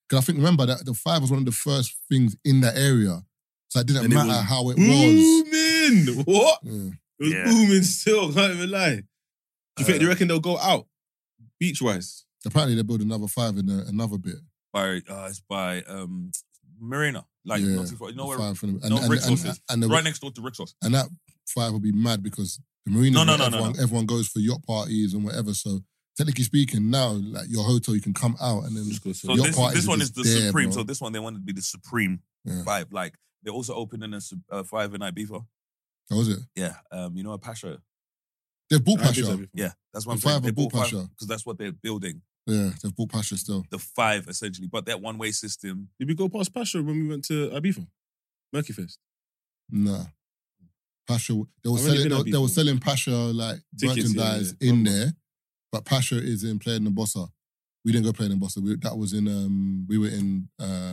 Because I think, remember, that the Five was one of the first things in that area. So it didn't And it matter was how it was. booming. What? Yeah. It was Yeah. booming still, can't even lie. Do you reckon they'll go out, beach-wise? Apparently, they built another Five in another bit. It's by Marina. Like, Yeah, not too far. You know the where Five from the- Rixos is? and the- Right next door to Rixos. And that Five will be mad because the marina, No. everyone goes for yacht parties and whatever. So technically speaking, now like your hotel, you can come out and then Just go to So yacht this parties one are is the just there, Supreme. bro. So this one, they wanted to be the Supreme Yeah. Five. Like, they're also opening a Five in Ibiza. How was it? Yeah. You know, a Pasha. They've bought I did Pasha. that before. Yeah. That's what The I'm saying. Five They have bought bought Pasha. because that's what they're building. Yeah, they've bought Pasha still. The Five, essentially. But that one-way system. Did we go past Pasha when we went to Ibiza? Murky Fest. Nah. Pasha, they were I've only selling, been there they were before. selling Pasha like Tickets, merchandise yeah. in there, but Pasha is in Playa de Bossa. We didn't go Playa de Bossa. That was in, we were in,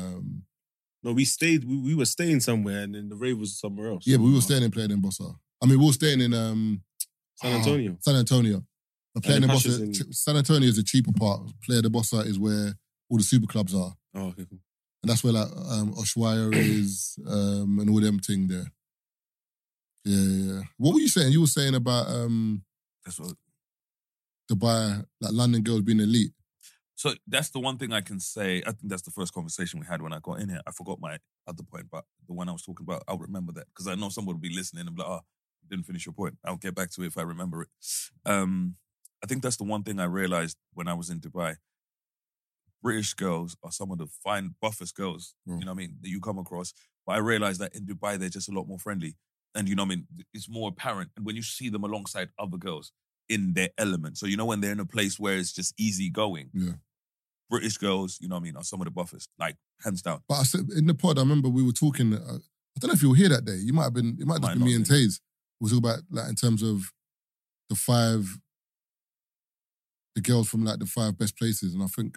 No, we stayed. We were staying somewhere, and then the rave was somewhere else. yeah, but we were staying in Playa de Bossa. I mean, we were staying in San Antonio. San Antonio. But Playa And de the Pasha's Bossa, San Antonio is the cheaper part. Playa de Bossa is where all the super clubs are. Oh, okay, cool. And that's where like Ushuaia is and all them thing there. Yeah. What were you saying? You were saying about That's what. Dubai, like London girls being elite. So that's the one thing I can say. I think that's the first conversation we had when I got in here. I forgot my other point, but the one I was talking about, I'll remember that because I know someone will be listening and be like, "Oh, you didn't finish your point." I'll get back to it if I remember it. I think that's the one thing I realized when I was in Dubai. British girls are some of the fine, buffest girls, Mm. you know what I mean, that you come across. But I realized that in Dubai, they're just a lot more friendly. And you know what I mean? It's more apparent. And when you see them alongside other girls in their element. So you know when they're in a place where it's just easy going. Yeah. British girls, you know what I mean, are some of the buffest, like hands down. But I said in the pod, I remember we were talking. I don't know if you were here that day. You might have been. It might have just been me and Taze. We were talking about like in terms of the girls from like the 5 best places, and I think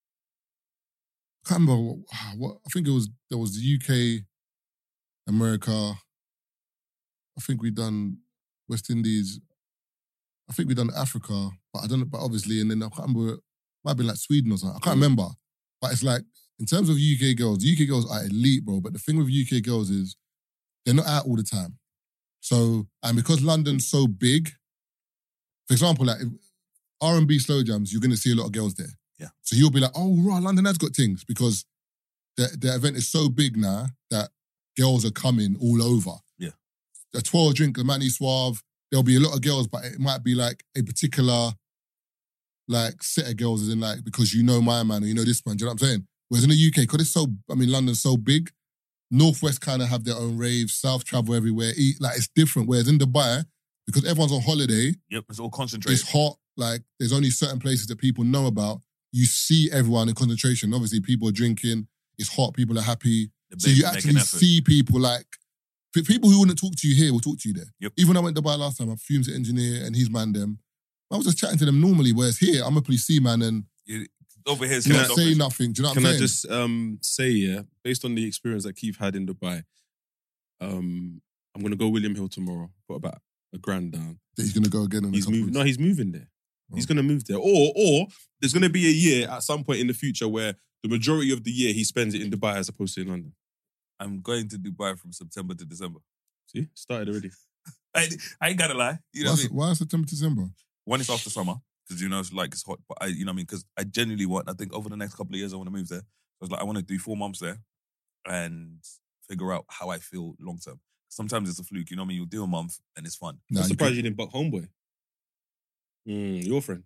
I can't remember what I think there was the UK, America. I think we done West Indies. I think we done Africa, but I don't know. But obviously, and then I can't remember. It might be like Sweden or something. I can't remember. But it's like in terms of UK girls are elite, bro. But the thing with UK girls is they're not out all the time. So, and because London's so big, for example, like R&B slow jams, you're going to see a lot of girls there. Yeah. So you'll be like, oh, right, London has got things because the event is so big now that girls are coming all over. Yeah. A 12 drink, a Manny Suave, there'll be a lot of girls, but it might be like a particular like set of girls as in like, because you know my man or you know this man, do you know what I'm saying? Whereas in the UK, because it's so, I mean, London's so big, Northwest kind of have their own raves, South travel everywhere, like it's different. Whereas in Dubai, because everyone's on holiday, Yep, it's all concentrated. it's hot, like there's only certain places that people know about. You see everyone in concentration. Obviously, people are drinking, it's hot, people are happy. The So you babes make actually an effort. see people like, people who wouldn't talk to you here will talk to you there. Yep. Even when I went to Dubai last time, I fumed the engineer and his man them. I was just chatting to them normally, whereas here, I'm a police man and Over here, it's not not saying nothing. Do you know what Can I'm I saying? just say, yeah, based on the experience that Keith had in Dubai, I'm gonna go William Hill tomorrow. Put about $1,000 down. That he's going to go again in a He's couple moving. weeks. No, he's moving there. Oh. He's gonna move there. Or there's gonna be a year at some point in the future where the majority of the year he spends it in Dubai as opposed to in London. I'm going to Dubai from September to December. See, started already. I ain't gotta lie. You know what I mean? Why September, December? One is after summer because you know it's like it's hot. But you know what I mean? Because I genuinely want. I think over the next couple of years I want to move there. So I was like, I want to do 4 months there and figure out how I feel long term. Sometimes it's a fluke. You know what I mean? You'll do a month and it's fun. Nah, I'm you surprised could- you didn't buck Homeboy. Your friend.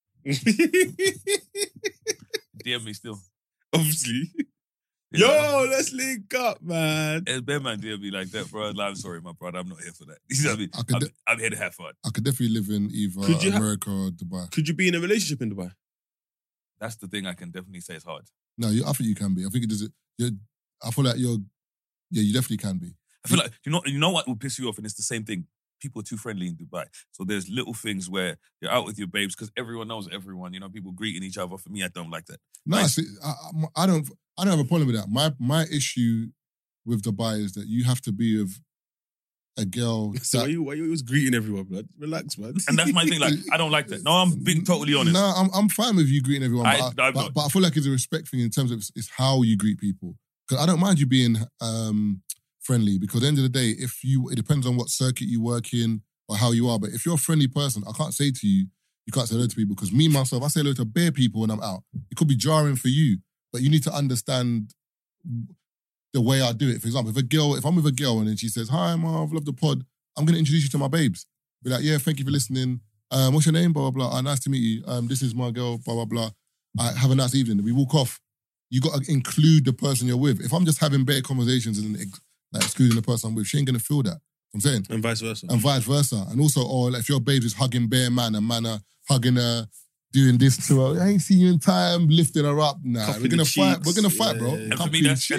DM me still. Obviously. Yeah. Yo, let's link up, man. It's bear man DM me like that, bro. Like, I'm sorry, my brother. I'm not here for that. You know what I mean? I could I'm here to have fun. I could definitely live in either Could you America or Dubai. Could you be in a relationship in Dubai? That's the thing I can definitely say is hard. No, I think you can be. I think it does. I feel like you definitely can be. I feel like you know what will piss you off, and it's the same thing. People are too friendly in Dubai, so there's little things where you're out with your babes because everyone knows everyone. You know, people greeting each other. For me, I don't like that. No, Like- see, I don't have a problem with that. My issue with Dubai is that you have to be with a girl. So why you always greeting everyone, blood? Relax, man. And that's my thing. Like, I don't like that. No, I'm being totally honest. No, I'm fine with you greeting everyone, I'm but I feel like it's a respect thing in terms of it's how you greet people. Because I don't mind you being friendly. Because at the end of the day, it depends on what circuit you work in or how you are. But if you're a friendly person, I can't say to you, you can't say hello to people. Because me myself, I say hello to bare people when I'm out. It could be jarring for you, but you need to understand the way I do it. For example, if I'm with a girl and then she says, "Hi, Marv, love the pod," I'm going to introduce you to my babes. Be like, "Yeah, thank you for listening. What's your name? Blah, blah, blah. Nice to meet you. This is my girl, blah, blah, blah. Have a nice evening." We walk off. You got to include the person you're with. If I'm just having bare conversations and like excluding the person I'm with, she ain't going to feel that. I'm saying. And vice versa. And also, or if your babes is hugging bare man and man are hugging her, doing this to her, I ain't seen you in time, lifting her up. Nah, Cupping we're gonna the fight. cheeks. We're gonna fight, bro. Yeah. And for me, that's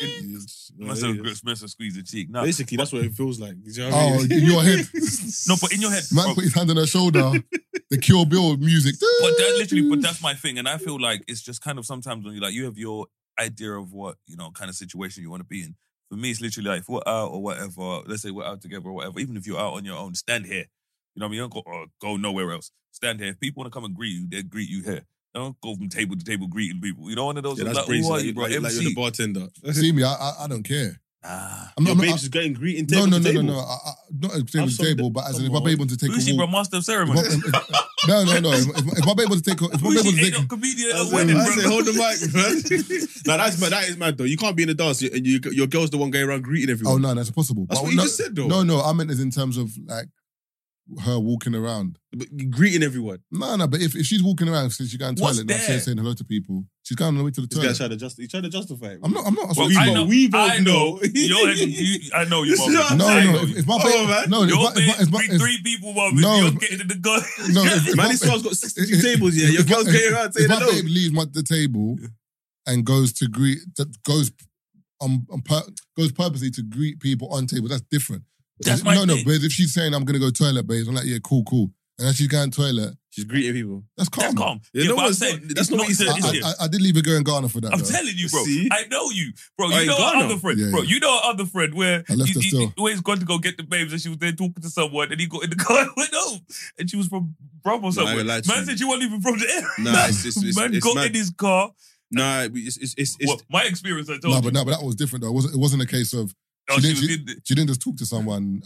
must have squeeze the cheek. No, Basically, that's what it feels like. You know what I Oh, mean? in your head. no, but in your head, Man bro, put his hand on her shoulder. The Kill Bill music. but that's my thing. And I feel like it's just kind of sometimes when you have your idea of what, kind of situation you want to be in. For me, it's literally like, if we're out or whatever, let's say we're out together or whatever, even if you're out on your own, stand here. You know what I mean? You don't go nowhere else. Stand here. If people want to come and greet you, they greet you here. Don't go from table to table greeting people. You know, one of those. Yeah, that's like, crazy. who are you, bro? Like you're MC. the bartender. See me, I don't care. Nah. Your babes is getting greeting table No. to table. Not a table to table, but as in if my babe wants to take a Lucy, bro, walk. master of ceremony. No. If my babe wants to take a Lucy ain't no comedian at a I wedding, say, bro. hold the mic, man. That is mad though. You can't be in a dance and your girl's the one going around greeting everyone. Oh no, that's impossible. That's what you just said though. No, I meant as in terms of like her walking around. But greeting everyone. No, but if she's walking around since she's going to What's toilet, not there? saying hello to people, she's going on the way to the This guy's toilet. trying to justify it. I'm not. Well, Well, we both know. I know you, You know Marvin. what I'm saying? If my Oh, man. babe, no, Your if my, babe, three people, Marvin. No, You're if- getting to the gun. no, if Man, my- this girl's got 62 tables, yeah. Your if my- girl's going around saying If my hello. babe leaves the table and goes to greet, goes purposely to greet people on table, that's different. That's my no, thing. but if she's saying I'm gonna go toilet, babes, I'm like, yeah, cool. And then she's going toilet, She's greeting people. that's calm. That's calm. Yeah, Yeah, no but I'm one's saying, not- that's not what you said, this is year. I did leave a girl in Ghana for that. I'm though. telling you, bro. See? I know you. Bro, Oh, you know in our Ghana? other friend. Yeah, Bro, yeah. you know our other friend where I left her he still. always gone to go get the babes and she was there talking to someone and he got in the car and went home. And she was from Brum or I somewhere. ain't gonna lie to Man you. said she wasn't even from the area. Nah, it's Man it's got mad. in his car. Nah, it's Well, my experience, I told you. But that was different though. It wasn't a case of Oh, she she didn't just talk to someone.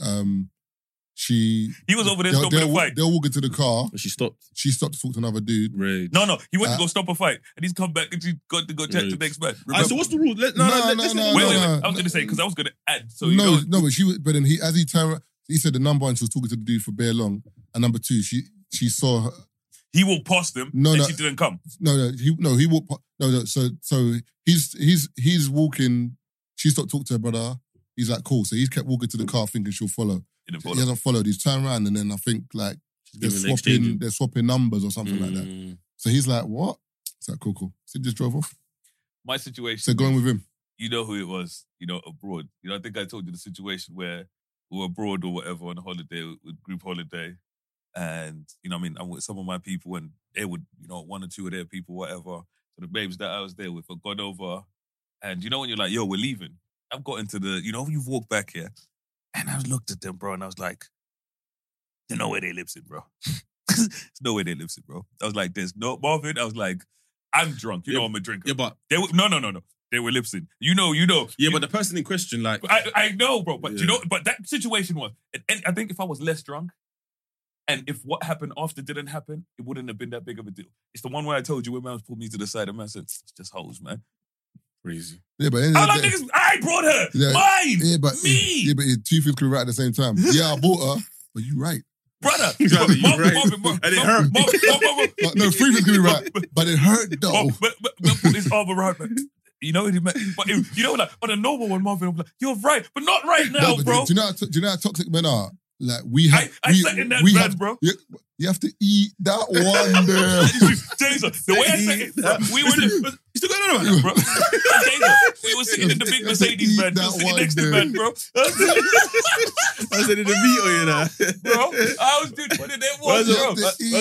He was over there stopping a fight. They'll walk into the car. She stopped. She stopped to talk to another dude. Rage. No, he went to go stop a fight. And he's come back and she got to go chat to the next man. Alright, so what's the rule? No, Wait. I was going to say, because I was going to add. So you no, know, but but then as he turned, he said the number one, she was talking to the dude for bare long, and number two, she saw her. he walked past them and she didn't come. He walked. So he's walking. She stopped talking to her brother. He's like, cool. So he's kept walking to the car thinking she'll follow. He hasn't followed. He's turned around and then I think like they're swapping numbers or something like that. So he's like, what? It's like, cool. So he just drove off. My situation. So going with him. You know who it was, abroad. I think I told you the situation where we were abroad or whatever on a holiday, with group holiday. And, I'm with some of my people and they would, one or two of their people, whatever. So the babes that I was there with had gone over. And when you're like, yo, we're leaving. I've got into the, you've walked back here. And I looked at them, bro, and I was like, there's no way they lives it, bro. There's no way they lives it, bro. I was like, there's no, Marvin, I was like, I'm drunk. I'm a drinker. Yeah, but They were, no. They were lip sync. You know. Yeah, but the person in question, like, I know, bro. But Yeah. but that situation was, and I think if I was less drunk, and if what happened after didn't happen, it wouldn't have been that big of a deal. It's the one where I told you when man pulled me to the side and man said, it's just hoes, man. crazy. Yeah, but I'm like, niggas, I brought her. Yeah, Mine. yeah, but me. two things could be right at the same time. Yeah, I bought her, but you right. Brother. Exactly, you're right. And it hurt. No, three things could be right, but it hurt though. But put his arm around me. You know what he meant? But like on a normal one, Marvin, I'm like, you're right, but not right now, No, but bro. do you know how toxic men are? Like we have, I sat in that van, bro. Yeah, You have to eat that one there. Taser, the way I said it, we were You still going on about that, bro. Taser, we were sitting in the big Mercedes van, just sitting next to the van, bro. I said in the Vito, you know. Bro, I was doing one of them ones, bro.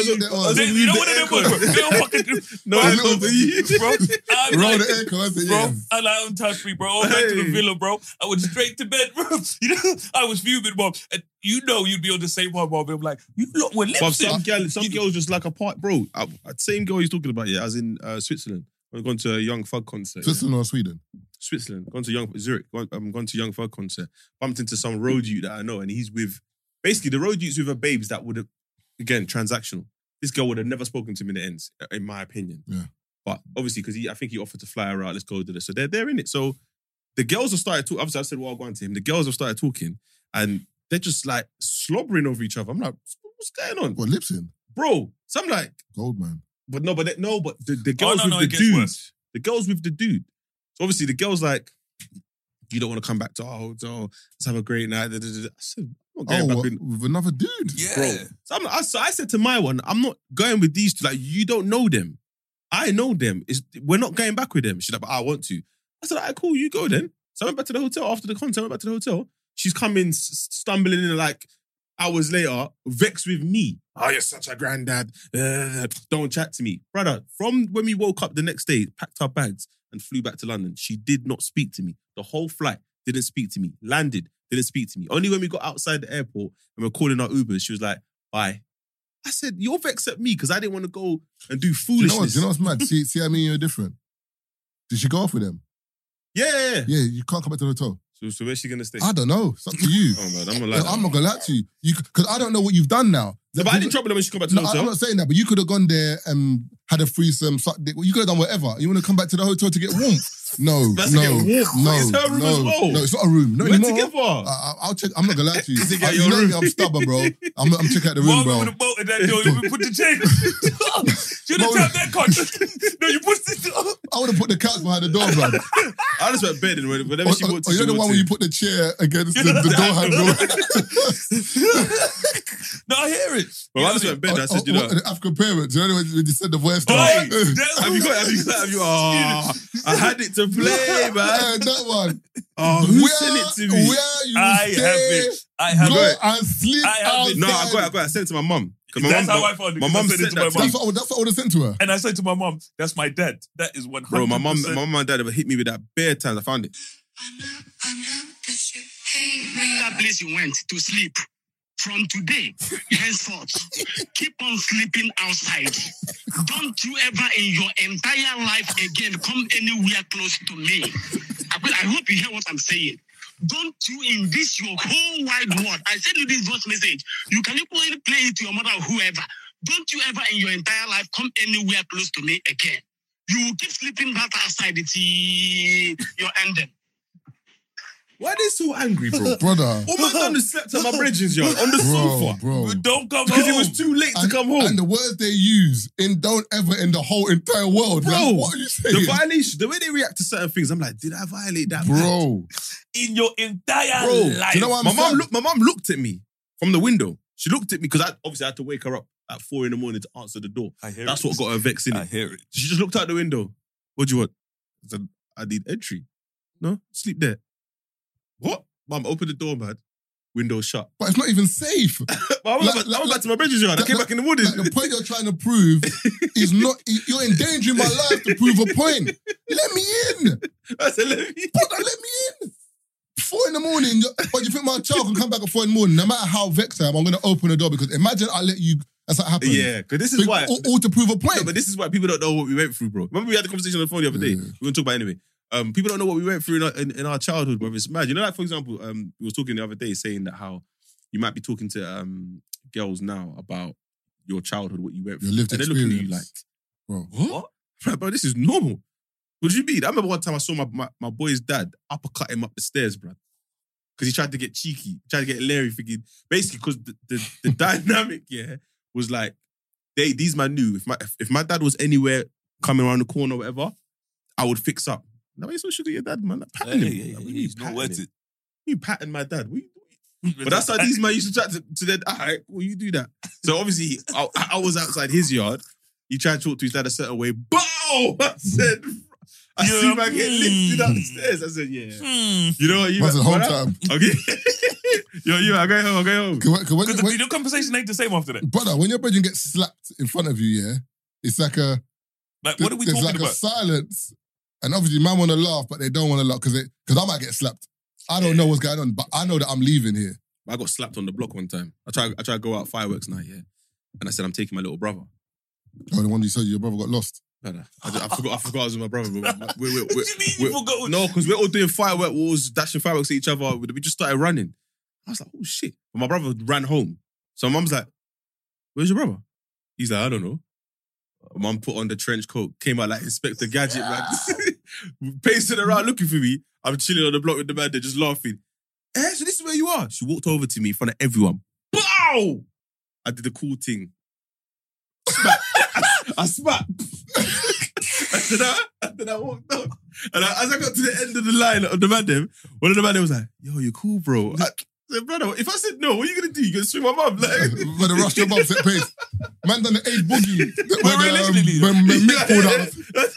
You know what them was, bro? They don't fucking do. No, I don't bro. I'm Roll like, the aircon, I said, bro, yeah. I like untouched me, bro. All back to the villa, bro. I went straight to bed, bro. You know, I was fuming, mom. And you know you'd be on the same one, mom. I'm like, you lot were But lips. some girls just like a part, bro. Same girl he's talking about, yeah, as in Switzerland. I've gone to a Young Thug concert. Switzerland or Sweden? Switzerland. Gone to Zurich. Gone to Young Thug concert. Bumped into some road youth that I know, and he's with basically the road youths with her babes that would have, again, transactional. This girl would have never spoken to him in the ends, in my opinion. Yeah. But obviously, because I think he offered to fly her out, let's go do this. So they're in it. So the girls have started talking. Obviously, I said, well, I'll go on to him. The girls have started talking, and they're just like slobbering over each other. I'm like, what's going on? What, Lipson? Bro, so I'm like, Goldman. but the girls no, with the it gets dude. worse. The girls with the dude. So obviously the girl's like, you don't want to come back to our hotel. Let's have a great night. I said, I'm not going back with another dude? Yeah. bro. So I said to my one, I'm not going with these two. Like, you don't know them. I know them. We're not going back with them. She's like, but I want to. I said, all right, cool, you go then. So I went back to the hotel after the concert. I went back to the hotel. She's coming, stumbling in like hours later, vexed with me. Oh, you're such a granddad. Don't chat to me. Brother, from when we woke up the next day, packed our bags and flew back to London, she did not speak to me. The whole flight didn't speak to me. Landed, didn't speak to me. Only when we got outside the airport and we're calling our Ubers, she was like, bye. I said, you're vexed at me because I didn't want to go and do foolishness. Do you know what's mad? See, I mean, you're different. Did she go off with them? Yeah. Yeah, you can't come back to the hotel. So where's she going to stay? I don't know. It's up to you. Oh, man, I'm not like I'm not gonna lie to you. Because I don't know what you've done now. No, but I didn't trouble her when she come back to the hotel. I'm not saying that, but you could have gone there and had a threesome, sucked dick. You could have done whatever. You want to come back to the hotel to get warmth? No, That's to get warmth. no, It's her room as well. No, it's not a room. No, We're anymore. together. I'll check. I'm not gonna lie to you. To get You your know room. me, I'm stubborn, bro. I'm checking out the room, bro. With a boat in that door, you put the chain. Should have tapped that card. No, you pushed it. I would have put the couch behind the door, bro. I just went bed and whenever she walked Or in, you're the one where you put the chair against the door handle. No, I hear it. Well, I just went bed. I said, you know, The African parents, you know when you said the voice down. Hey, have you? Oh, I had it to play, man. That one. Oh, who sent it to me? Where you I stay, have it. I have go it. and sleep I have outside. it. No, I got it. I sent it to my mum. That's how I found it. My 'cause mum I said it sent to that my to mum. me. That's what I would have sent to her. And I said to my mom, that's my dad. That is 100%. Bro, my mum and dad have hit me with that bare times. I found it. That place you went to sleep. From today, henceforth, keep on sleeping outside. Don't you ever in your entire life again come anywhere close to me. I hope you hear what I'm saying. Don't you in this your whole wide world. I send you this voice message. You can equally play it to your mother or whoever. Don't you ever in your entire life come anywhere close to me again. You will keep sleeping that outside until you're ending. Why are they so angry, bro? Brother. All my done is slept at my bridges, yo, on the sofa. Bro. Don't come Because it home. was too late to come home. And the words they use in don't ever in the whole entire world. Bro, Like, what are you saying? the violation, the way they react to certain things, I'm like, did I violate that? Bro. In your entire Bro, life. Do you know what I'm saying? My mum looked at me from the window. She looked at me because obviously I had to wake her up at 4 a.m. to answer the door. I hear That's it. what got her vexed, innit? I hear it. She just looked out the window. What do you want? I said, I need entry. No, sleep there. What? Mum, open the door, man. Window shut. But it's not even safe. I went back to my bridges yard. I came back in the morning. Like, the point you're trying to prove is not... You're endangering my life to prove a point. Let me in. I said, let me. Brother, let me in. 4 a.m, but you think my child can come back at 4 a.m? No matter how vexed I am, I'm going to open the door because imagine I let you... That's what happened. Yeah, because this is why. All to prove a point. No, but this is why people don't know what we went through, bro. Remember we had the conversation on the phone the other day? We're going to talk about it anyway. People don't know what we went through in our childhood, bro. It's mad. You know, like, for example, we was talking the other day saying that how you might be talking to girls now about your childhood, what you went through. Your lived and they're looking at you experience. like, Bro. what? Right, bro, this is normal. What do you mean? I remember one time I saw my boy's dad uppercut him up the stairs, bro. Because he tried to get cheeky, tried to get Larry, thinking, basically, because the dynamic, yeah, was like, these man knew if my dad was anywhere coming around the corner or whatever, I would fix up. Now you're so sugar your dad, man. Like, patting him. Like, He's not worth it. You patting my dad. But that's how these men used to chat to their. All right, well, you do that. So obviously, I was outside his yard. He tried to talk to his dad a certain way. Bow! I said, I see man get lifted up the stairs. I said, yeah. You know what? You Wasn't home time. Okay. yo, I go home. Because the conversation ain't the same after that. Brother, when your brother gets slapped in front of you, yeah, it's like a... Like, what are we there's talking like about? a silence. And obviously, man want to laugh, but they don't want to laugh because I might get slapped. I don't know what's going on, but I know that I'm leaving here. I got slapped on the block one time. I tried to go out fireworks night, yeah. And I said, I'm taking my little brother. Oh, the one you said your brother got lost. I forgot I was with my brother. What do you mean you forgot? No, because we're all doing fireworks, we was dashing fireworks at each other. We just started running. I was like, oh shit. But my brother ran home. So my mum's like, where's your brother? He's like, I don't know. My mum put on the trench coat, came out like Inspector Gadget, man. Pacing around looking for me. I'm chilling on the block with the man there just laughing. So this is where you are? She walked over to me in front of everyone. Bow! I did the cool thing. I smacked. And then I walked up. And as I got to the end of the line of the man them, one of the man them was like, yo, you're cool, bro. I said, brother, if I said no, what are you going to do? You going to swing my mum? Like, But the rush your mum's at pace. Man done the 8 boogie. But realistically, when Mick pulled out.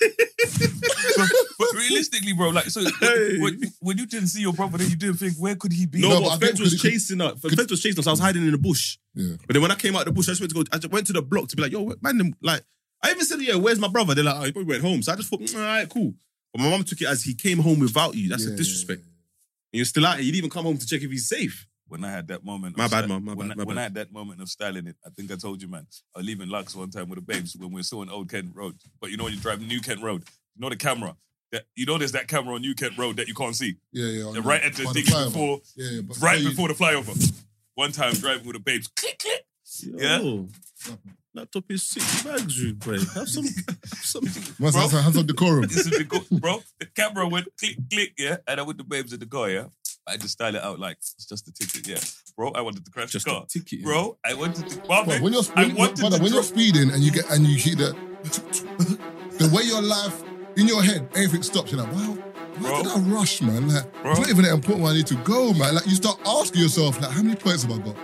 But realistically, bro, like, so when you didn't see your brother, then you didn't think, where could he be? No, but Feds was chasing us. Feds was chasing us. I was hiding in the bush. Yeah. But then when I came out of the bush, I just went to the block to be like, yo, man, like, I even said, yeah, where's my brother? They're like, oh, he probably went home. So I just thought, all right, cool. But my mum took it as he came home without you. That's a disrespect. And you're still out here. You didn't even come home to check if he's safe. When I had that moment... My bad. When I had that moment of styling it, I think I told you, man, I was leaving Lux one time with the babes when we were still on Old Kent Road. But you know when you drive New Kent Road, you know the camera? You know there's that camera on New Kent Road that you can't see? Yeah. Right at the thing before... Yeah, right before the flyover. One time driving with the babes, click. Yo, laptop is 6 bags, bro. Have some. Must have some decorum. Bro, the camera went click, yeah, and I with the babes in the car, yeah. I had to style it out like it's just a ticket, yeah. Bro, I wanted to crash the car. Ticket, bro, I wanted to. When you're speeding and you keep the way your life in your head, everything stops. You're like, wow. Why did I rush, man? Like, it's not even that important where I need to go, man. Like, you start asking yourself, like, how many points have I got?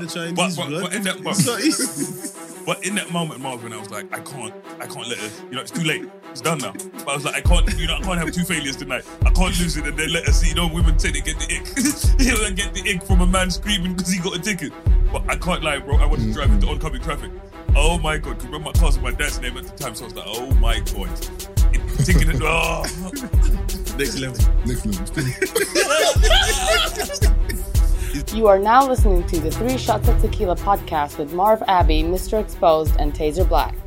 But in that moment, Marvin, I was like, I can't let it. You know, it's too late. It's done now. But I was like, I can't have 2 failures tonight. I can't lose it and then let her see. You know, women say they get the ick. He'll get the ick from a man screaming because he got a ticket. But I can't lie, bro. I wanted to drive into oncoming traffic. Oh my God. Because remember my car's with my dad's name at the time, so I was like, oh my God. Ticket it. Oh. Next level. You are now listening to the 3 Shots of Tequila podcast with Marv Abbey, Mr. Exposed, and Taser Black.